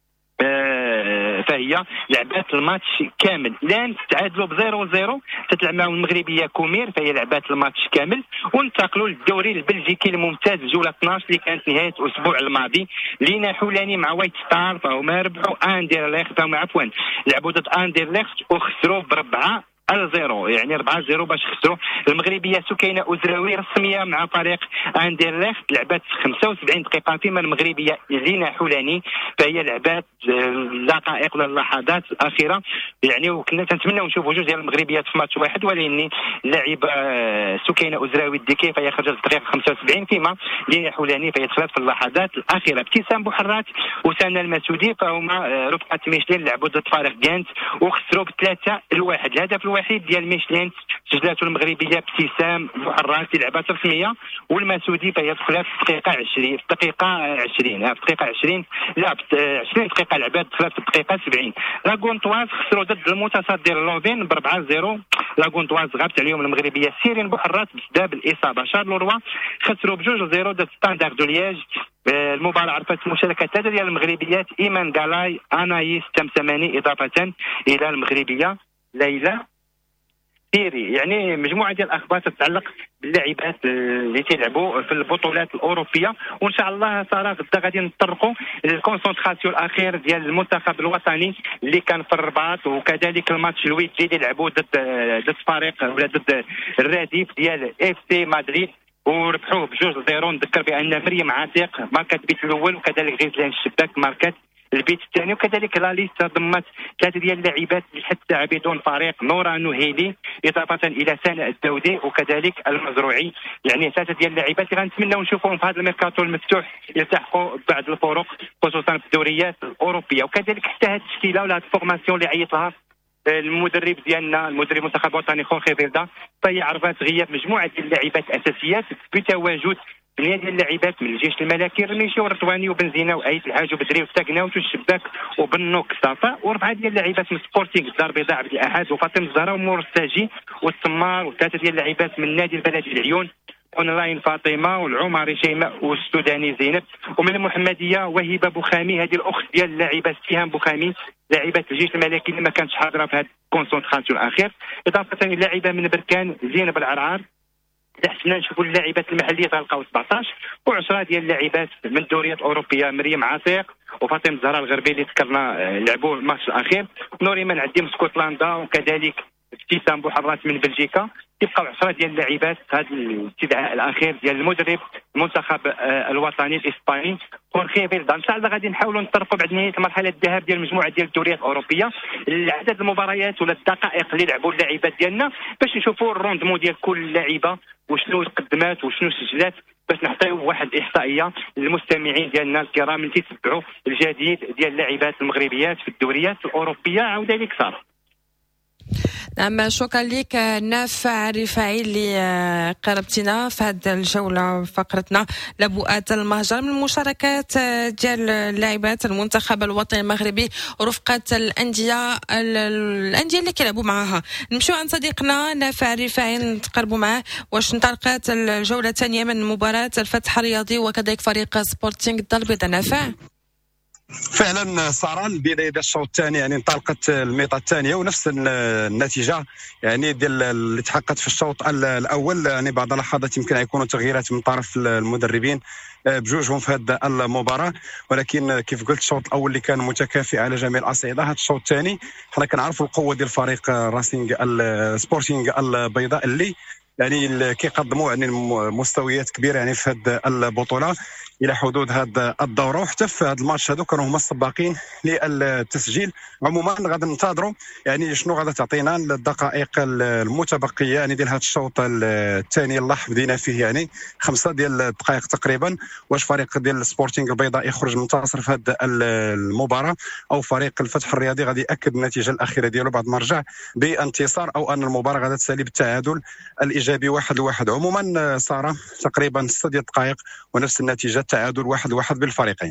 لعبات الماتش كامل. الان تعادلوا ب0-0. تتلعب معهم المغربيه كومير فهي لعبات الماتش كامل. وننتقلوا للدوري البلجيكي الممتاز الجوله 12 اللي كانت نهايه الاسبوع الماضي. لينا حولاني مع وايت ستار فهما ربحوا انديرليخت لعبوا ضد انديرليخت وخسروا ب4-0 يعني 4-0 باش خسروا. المغربيه سكينه أزراوي رسميه مع فريق انديرليخت لعبات 75 دقيقه. فيما المغربيه لينا حولاني فهي لعبات دقائق ولا اللحظات الاخيره يعني، وكنا تنتمناو نشوفوا جوج ديال المغربيات في ماتش واحد، ولكن اللاعب سكينه أزراوي الديكي فهي خرجت في الدقيقه 75. فيما لينا حولاني فهي دخلت في اللحظات الاخيره. ابتسام بوحرات وسانا المسعودي فهما رفقه ميشلين لعبوا ضد فريق غانت وخسروا ب3-1. الهدف الوحيد ديال ميشلين سجلته المغربيه ابتسام بوحرات لعبات رسميه، والمسعودي فهي دخلت في الدقيقه 20 لا 20 دقيقه لعبات دخلت في الدقيقه 70. لاغونتواز خسروا ضد المتصدر لوفين ب4-0. لاغونتواز غابت عليهم المغربيه سيرين بوحرات بسبب الاصابه. شارلوروا خسروا ب2-0 ضد ستاندار دو لياج. المباراة عرفت مشاركة 3 ديال المغربيات ايمان غالاي انايس تمسماني اضافه الى المغربيه ليلى سيري. يعني مجموعه ديال الاخبار تتعلق باللاعبات اللي تيلعبوا في البطولات الاوروبيه. وان شاء الله ساره غدا غادي نطرقوا للكونسونطراسيون الاخير ديال المنتخب الوطني اللي كان في الرباط، وكذلك الماتش الودي اللي لعبوا ضد فريق ولا ضد الرديف ديال اف سي مدريد وربحوه ب2-0. نذكر بان مريم عتيق ماركت البيت الاول، وكذلك غيزلان الشباك ماركت البيت الثاني، وكذلك لا ليست ضمت 3 ديال اللاعبات حتى بدون فريق نورا نوهيلي اضافه الى سناء الدودي وكذلك المزروعي. يعني 3 ديال اللاعبات اللي غنتمناو نشوفوهم في هذا الميركاتو المفتوح يلتحقوا بعض الفرق خصوصا في الدوريات الاوروبيه. وكذلك حتى هذه التشكيله ولا الفورماسيون اللي عيط لها المدرب ديالنا المدرب المنتخب الوطني خورخي فيلدا فهي عرفت غياب مجموعه ديال اللاعبات الاساسيات بتواجد 8 ديال اللاعبات من الجيش الملكي الرميشي والرطواني وبنزينه وايت الحاج وبدري وتاكناوت والشباك وبنوك صافا، و4 ديال اللاعبات من سبورتينغ الدار البيضاء عبد الاحد وفاطمه الزهراء ومورستاجي والسمار، و3 ديال اللاعبات من النادي البلدي العيون اونلاين فاطمه والعمري شيماء والسوداني زينب، ومن المحمديه وهبه بوخامي هذه الاخت ديال اللاعبه سهام بوخامي لاعبه الجيش الملكي اللي ما كانتش حاضره في هذا الكونسونطراسيون الاخير، اضافه الى لاعبه من بركان زينب العرعار. حنا نشوفوا اللاعبات المحليه تلقاو 17 و10 ديال اللاعبات من الدوريات الاوروبيه مريم عتيق وفاطمه الزهراء الغربي اللي ذكرنا لعبوا الماتش الاخير، نوريمان عدي من اسكتلندا وكذلك ابتسام بوحرات من بلجيكا. تبقى 10 ديال اللاعبات في هذا الاستدعاء الاخير ديال المدرب المنتخب الوطني الاسباني خورخي فيلدا. ان شاء الله غادي نحاولوا نطرقوا بعد نهايه مرحله الذهاب ديال مجموعه ديال الدوريات الاوروبيه عدد المباريات ولا الدقائق اللي لعبوا اللاعبات ديالنا باش نشوفوا الروندمون ديال كل لاعبه وشنو قدمات وشنو سجلات، باش نعطيو واحد الاحصائيه للمستمعين ديالنا الكرام اللي تيتبعوا الجديد ديال اللاعبات المغربيات في الدوريات الاوروبيه. عاوده لك ساره. نعم شكرا لك نافع الرفاعي اللي قربتنا في هذه الجولة فقرتنا لبؤات المهجر من المشاركات ديال اللاعبات المنتخب الوطني المغربي ورفقة الأندية اللي كيلعبوا معها. نمشيو عند صديقنا نافع الرفاعي نتقربوا معه واش انطلقت الجولة الثانية من مباراة الفتح الرياضي وكذلك فريق سبورتينغ الدار البيضاء. نافع فعلا سارة البدايه ديال الشوط الثاني يعني انطلقت الميطه الثانيه ونفس النتيجه يعني ديال اللي تحققت في الشوط الاول. يعني بعض اللحظات يمكن يكونوا تغييرات من طرف المدربين بجوجهم في هذه المباراه، ولكن كيف قلت الشوط الاول اللي كان متكافئ على جميع الاصعده. هذا الشوط الثاني حنا كنعرفوا القوه ديال فريق راسينغ سبورتينغ البيضاء اللي يعني كيقدموا يعني مستويات كبيره يعني في هذه البطوله الى حدود هذا الدوره. وحتى في هذا الماتش هذو كانوا هما السباقين للتسجيل. عموما غادي ننتظروا يعني شنو غادي تعطينا الدقائق المتبقيه يعني ديال هذا الشوط الثاني اللي بدينا فيه يعني 5 ديال الدقائق تقريبا. واش فريق ديال سبورتينغ البيضاء يخرج منتصر في هذه المباراه او فريق الفتح الرياضي غادي ياكد النتيجه الاخيره ديالو بعد ما رجع بانتصار او ان المباراه غادي تسالي بالتعادل الايجابي 1-1. عموما ساره تقريبا 6 ديال الدقائق ونفس النتيجه تعادل 1-1 بالفريقين.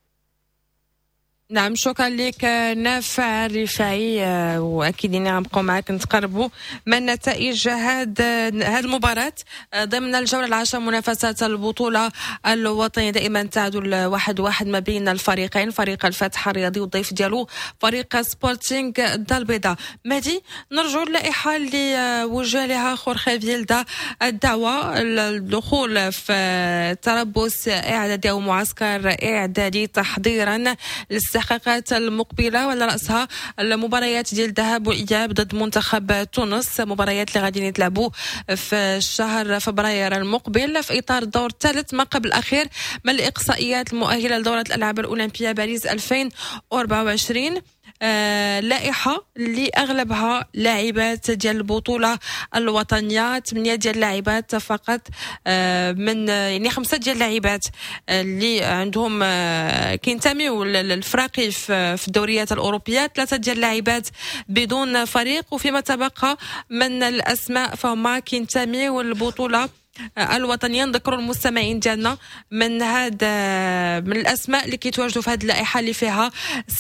نعم شكرا لك نافع الرفاعي واكيد نبقوا معك نتقربوا من نتائج هذه المباراه ضمن الجوله العاشره منافسات البطوله الوطنيه. دائما تعادل 1-1 ما بين الفريقين، فريق الفتح الرياضي والضيف ديالو فريق سبورتينغ الدار البيضاء. مهدي نرجعوا للائحه اللي وجه لها خورخي فيلدا الدعوه الدخول في تربص اعدادي او معسكر اعدادي تحضيرا الاستحقاقات المقبله وعلى راسها المباريات ديال الذهاب والاياب ضد منتخب تونس، مباريات اللي غادي يتلعبوا في شهر فبراير المقبل في اطار الدور الثالث ما قبل الاخير من الاقصائيات المؤهله لدوره الالعاب الاولمبيه باريس 2024. لائحة اللي أغلبها لاعبات ديال البطولة الوطنية، 8 ديال اللاعبات فقط من يعني 5 ديال اللاعبات اللي عندهم كينتميوا للفراقي في الدوريات الأوروبية، 3 ديال اللاعبات بدون فريق، وفيما تبقى من الأسماء فهم كينتميوا للبطولة الوطنية. نذكروا المستمعين ديالنا من الاسماء اللي كيتواجدوا في هذه اللائحه اللي فيها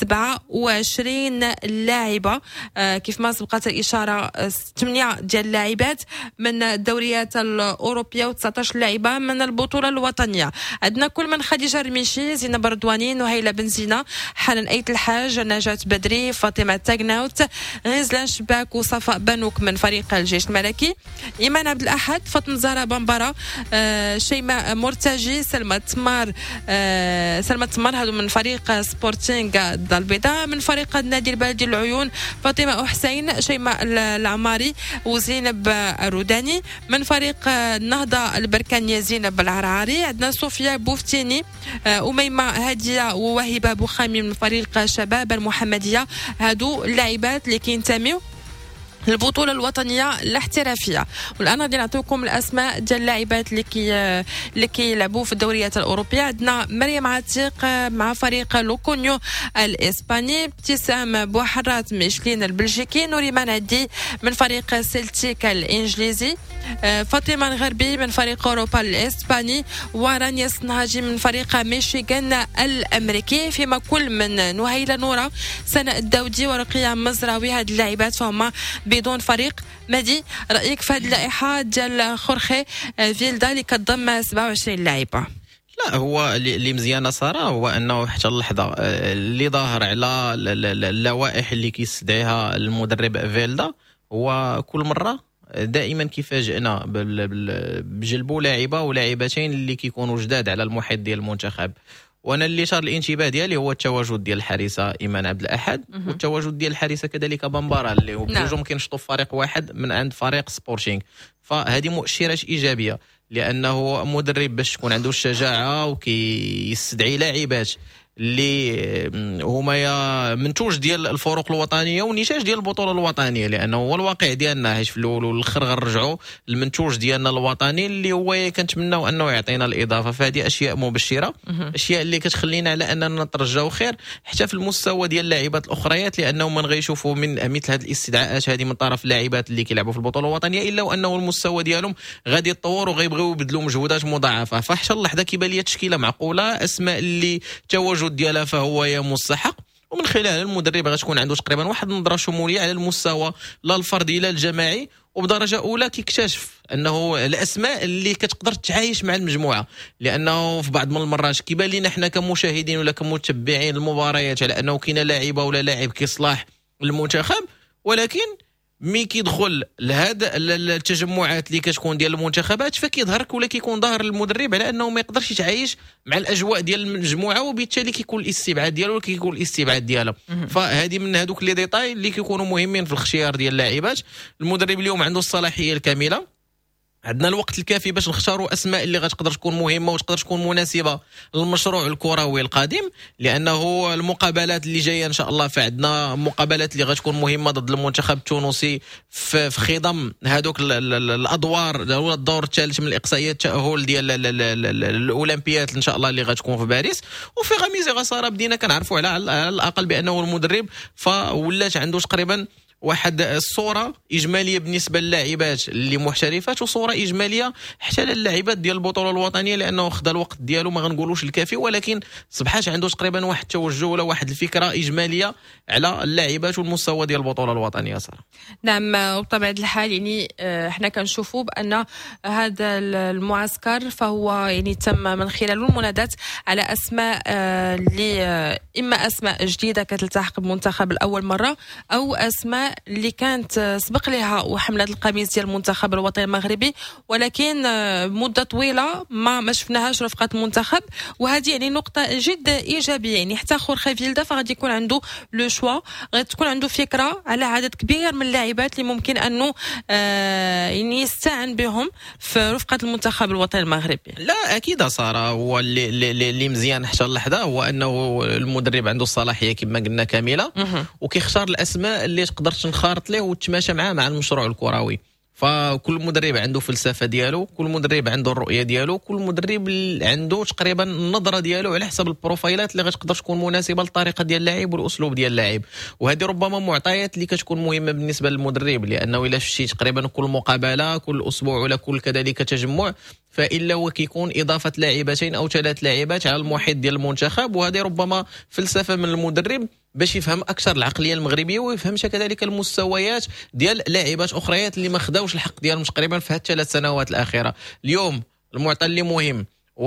27 لاعبه كيف ما سبقت الاشاره، 8 ديال اللاعبات من الدوريات الاوروبيه و19 لاعبه من البطوله الوطنيه. عندنا كل من خديجه رميشي، زينب رضواني، نهيله بنزينه، حنان ايت الحاج، نجاة بدري، فاطمه تاغناوت، غزلان شباك وصفاء بنوك من فريق الجيش الملكي، ايمان عبد الاحد، فاطمه زهره بامبارا، شيماء مرتجي، سلمى تمار هذو من فريق سبورتينغ الدار البيضاء. من فريق النادي البلدي العيون فاطمه حسين، شيماء العماري وزينب الروداني. من فريق النهضه البركانيه زينب العرعاري. عندنا صوفيا بوفتيني، أميمة هاديه ووهبه بوخامي من فريق شباب المحمديه. هادو اللاعبات اللي كينتميو البطولة الوطنية الاحترافية. والآن غادي نعطيكم الأسماء ديال اللاعبات اللي كيلعبوا في الدوريات الأوروبية. عندنا مريم عتيق مع فريق لوكونيو الإسباني، ابتسام بوحرات ميشلين البلجيكي، نوريمان عدي من فريق سيلتيك الإنجليزي، فاطمة الغربي من فريق أوروبا الإسباني، ورانيا سنهاجي من فريق ميشيغان الأمريكي. فيما كل من نهيلة نورة، سناء الداودي ورقية مزراوي، هاد اللاعبات فهم بدون فريق. مهدي رأيك في هذه اللائحة ديال خورخي فيلدا اللي كتضم 27 لاعبة؟ لا، هو اللي مزيانه صراحه هو انه حتى اللحظه اللي ظاهر على اللوائح اللي كيستدعيها المدرب فيلدا هو كل مره دائما كيفاجئنا بجلبوا لاعبه ولاعبتين اللي كيكونوا جداد على المحيط ديال المنتخب. وانا اللي شار الانتباه ديالي هو التواجد ديال الحارسه ايمان عبد الاحد والتواجد ديال الحارسه كذلك بامبارا اللي بجوجهم كينشطوا في فريق واحد من عند فريق سبورتينغ. فهذه مؤشرات ايجابيه لانه مدرب باش تكون عنده الشجاعه وكيستدعي لاعبات اللي هما يا منتوج ديال الفروق الوطنيه ونتاج ديال البطوله الوطنيه، لانه هو الواقع ديالنا عايش في الاول والاخر غنرجعوا المنتوج ديالنا الوطني اللي هو كنتمناو انه يعطينا الاضافه. فهذه اشياء مبشره، اشياء اللي كتخلينا على اننا نترجاو خير حتى في المستوى ديال اللاعبات الاخريات، لانهم من غيشوفوا من مثل هذه الاستدعاءات هذه من طرف اللاعبات اللي كيلعبوا في البطوله الوطنيه الا وانه المستوى ديالهم غادي يتطور وغيبغيو يبذلوا مجهودات مضاعفه. فحتى اللحظه كيبان لي تشكيله معقوله، اسماء اللي التواجد ديالها فهو مستحق، ومن خلال المدرب غتكون عنده تقريبا واحد النظره شموليه على المستوى لا الفردي لا الجماعي، وبدرجه اولى كيكتشف انه الاسماء اللي كتقدر تعايش مع المجموعه. لانه في بعض من المرات كيبان لنا حنا كمشاهدين ولا كمتبعين المباريات على انه كاين لاعبه ولا لاعب كيصلاح المنتخب، ولكن مي كيدخل لهذا التجمعات اللي كتكون ديال المنتخبات فكيظهر ولا كيكون ظاهر المدرب على انه ما يقدرش يتعايش مع الاجواء ديال المجموعه، وبالتالي كيكون الاستبعاد ديالو كيكون الاستبعاد ديالها. فهذه من هذوك لي ديتاي اللي كيكونوا مهمين في الاختيار ديال اللاعبات. المدرب اليوم عنده الصلاحيه الكامله، عندنا الوقت الكافي باش نختاروا اسماء اللي غتقدر تكون مهمه وتقدر تكون مناسبه للمشروع الكروي القادم، لانه المقابلات اللي جايه ان شاء الله فعندنا مقابلات اللي غتكون مهمه ضد المنتخب التونسي في خضم هذوك الادوار ولا الدور الثالث من الاقصائيات التاهل ديال الاولمبيات ان شاء الله اللي غتكون في باريس. وفي غميزه غصاره بدينا كنعرفوا على الاقل بانه المدرب فولات عنده تقريبا واحد الصوره اجماليه بالنسبه للاعبات اللي محترفات وصوره اجماليه حتى للاعبات ديال البطوله الوطنيه، لانه خدا الوقت ديالو ما غنقولوش الكافي، ولكن صبحات عنده تقريبا واحد التوجه ولا واحد الفكره اجماليه على اللاعبات والمستوى ديال البطوله الوطنيه صراحه. نعم، وبطبيعه الحال يعني احنا كنشوفوا بان هذا المعسكر فهو يعني تم من خلاله المنادات على اسماء اللي اما اسماء جديده كتلتحق بالمنتخب لاول مره او اسماء اللي كانت سبق لها وحملت القميص ديال المنتخب الوطني المغربي، ولكن مده طويله ما شفناهاش رفقه المنتخب. وهذه يعني نقطه جد ايجابيه، يعني حتى خورخي فيلدا فغادي يكون عنده لو شوا، غادي تكون عنده فكره على عدد كبير من اللاعبات اللي ممكن انه يعني يستعن بهم في رفقه المنتخب الوطني المغربي. لا اكيد ساره، هو اللي مزيان حتى اللحظه هو انه المدرب عنده الصلاحيه كما قلنا كامله، وكيختار الاسماء اللي تقدر تنخرط له وتماشى معاه مع المشروع الكروي. فكل مدرب عنده فلسفه ديالو، كل مدرب عنده الرؤيه ديالو، كل مدرب عنده تقريبا النظره ديالو على حسب البروفايلات اللي غتقدر تكون مناسبه للطريقه ديال اللاعب والاسلوب ديال اللاعب. وهذه ربما معطيات اللي كتكون مهمه بالنسبه للمدرب، لانه الا شفتي تقريبا كل مقابله كل اسبوع ولا كل كذلك تجمع فإلا هو كيكون إضافة لاعبتين أو 3 لاعبات على المحيط ديال المنتخب. وهذه ربما فلسفة من المدرب باش يفهم أكثر العقلية المغربية ويفهم كذلك المستويات ديال لاعبات أخريات اللي ما خداوش الحق ديالهم تقريبا في هاد 3 سنوات الأخيرة. اليوم المعطى اللي مهم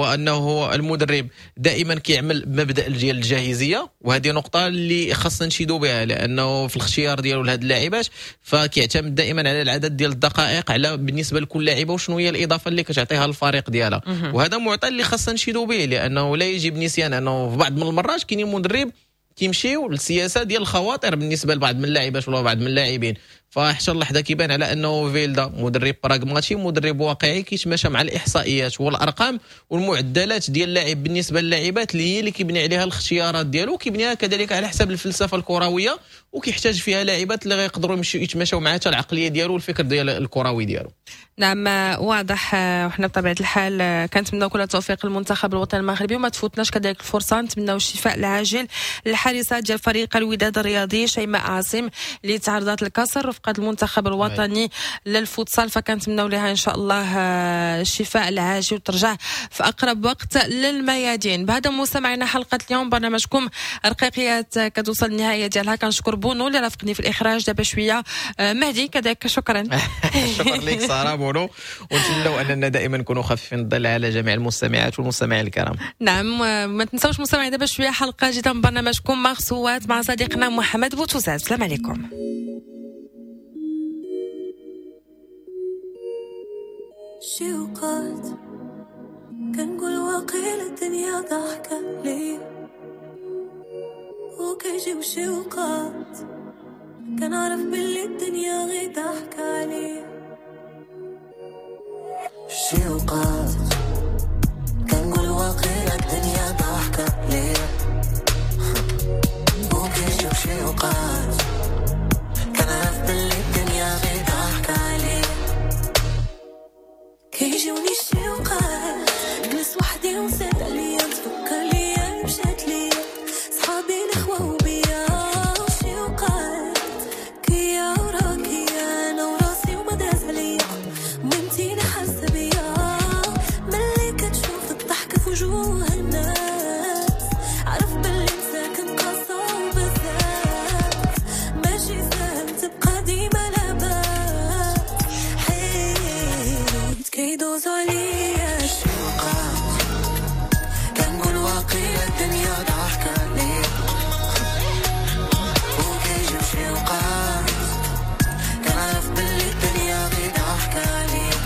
وانه المدرب دائما كيعمل مبدا ديال الجاهزيه، وهذه نقطه اللي خاصنا نشيدوا بها، لانه في الاختيار ديالو لهاد اللاعبات فكيعتمد دائما على العدد ديال الدقائق على بالنسبه لكل لاعبه وشنو هي الاضافه اللي كتعطيها للفريق ديالها. وهذا معطى اللي خاصنا نشيدوا به، لانه لا يجب نسيان انه في بعض من المرات كاينين مدرب كيمشيو للسياسه ديال الخواطر بالنسبه لبعض من اللاعبات ولا بعض من اللاعبين. فحتى اللحظه كيبان على انه فيلدا مدرب براغماتي، مدرب واقعي كيتماشى مع الاحصائيات والارقام والمعدلات ديال اللاعب بالنسبه للاعبات اللي هي اللي كيبني عليها الاختيارات ديالو، كيبنيها كذلك على حسب الفلسفه الكرويه، وكيحتاج فيها لاعبات اللي غيقدروا يتماشوا مع حتى العقليه ديالو والفكر ديال الكروي ديالو. نعم واضح. وحنا بطبيعه الحال كنتمناو كل التوفيق للمنتخب الوطني المغربي وما تفوتناش كذلك الفرصه نتمناو الشفاء العاجل للحارسه ديال فريق الوداد الرياضي شيماء عاصم اللي تعرضت للكسر رفقه المنتخب الوطني للفوتسال، فكنتمناو لها ان شاء الله الشفاء العاجل وترجع في اقرب وقت للميادين. بهذا مستمعينا حلقه اليوم برنامجكم رقيقيات كتوصل النهايه ديالها. كنشكر بونو اللي رافقني في الاخراج دابا شويه، مهدي كذلك شكرا. شكرا لك ساره بونو، ونتمنوا اننا دائما نكونوا خفيفين الظل على جميع المستمعات والمستمعين الكرام. نعم ما تنساوش مستمعين دابا شويه حلقه جديده من برنامجكم مغسوات مع صديقنا محمد بوتوزاد. السلام عليكم. شي وقت كنقول واقيلا الدنيا ضحكة لي، وكيجيو شي وقت كنعرف باللي الدنيا غير ضحكة علي. شي وقت كنقول واقيلا الدنيا ضحكة لي، وقات كنعرف باللي الدنيا غير ضحك عليه كيجيوني شي وقات جلس وحدي ونسيت عليا تفكر ليا مشات ليا صحابي الإخوة وبيا وشي وقات كيا وراكي أنا وراسي وما داز عليا وانتي حاسة بيا ملي كتشوف الضحك في وجوه الناس عرف باللي مساكن قاسة وبزاف ماشي سهل تبقى ديما لاباس حيت كيدوزو عليا شي وقات كنقول واقيلا الدنيا ضحكة عليا وكيجيو شي وقات كنعرف باللي الدنيا غير ضحكة عليا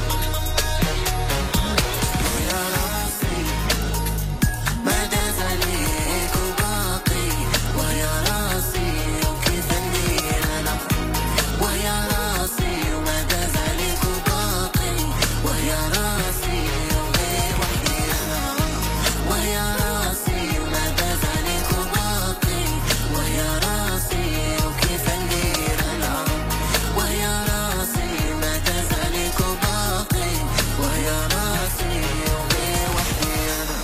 ويا راسي ما داز عليك وباقي ويا راسي وكيف ندير أنا ويا راسي وما داز عليك وباقي ويا راسي وغير وحدي أنا ويا راسي وما داز عليك وباقي ويا راسي وكيف ندير أنا ويا راسي وما داز عليك وباقي ويا راسي وغير وحدي أنا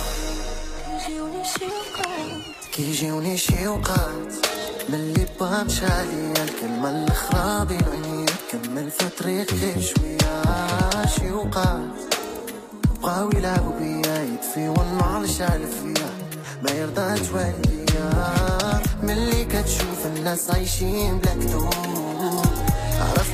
كيجيوني شي وقات ملي بغا مشى عليا الكلمة الأخرى بين عينيا كمل في طريقي شوية شي وقات بغاو يلعبوا بيا يطفيو النار شعل فيا ما يرضاش والديا ملي كتشوف الناس عايشين بلا كتوب عرفت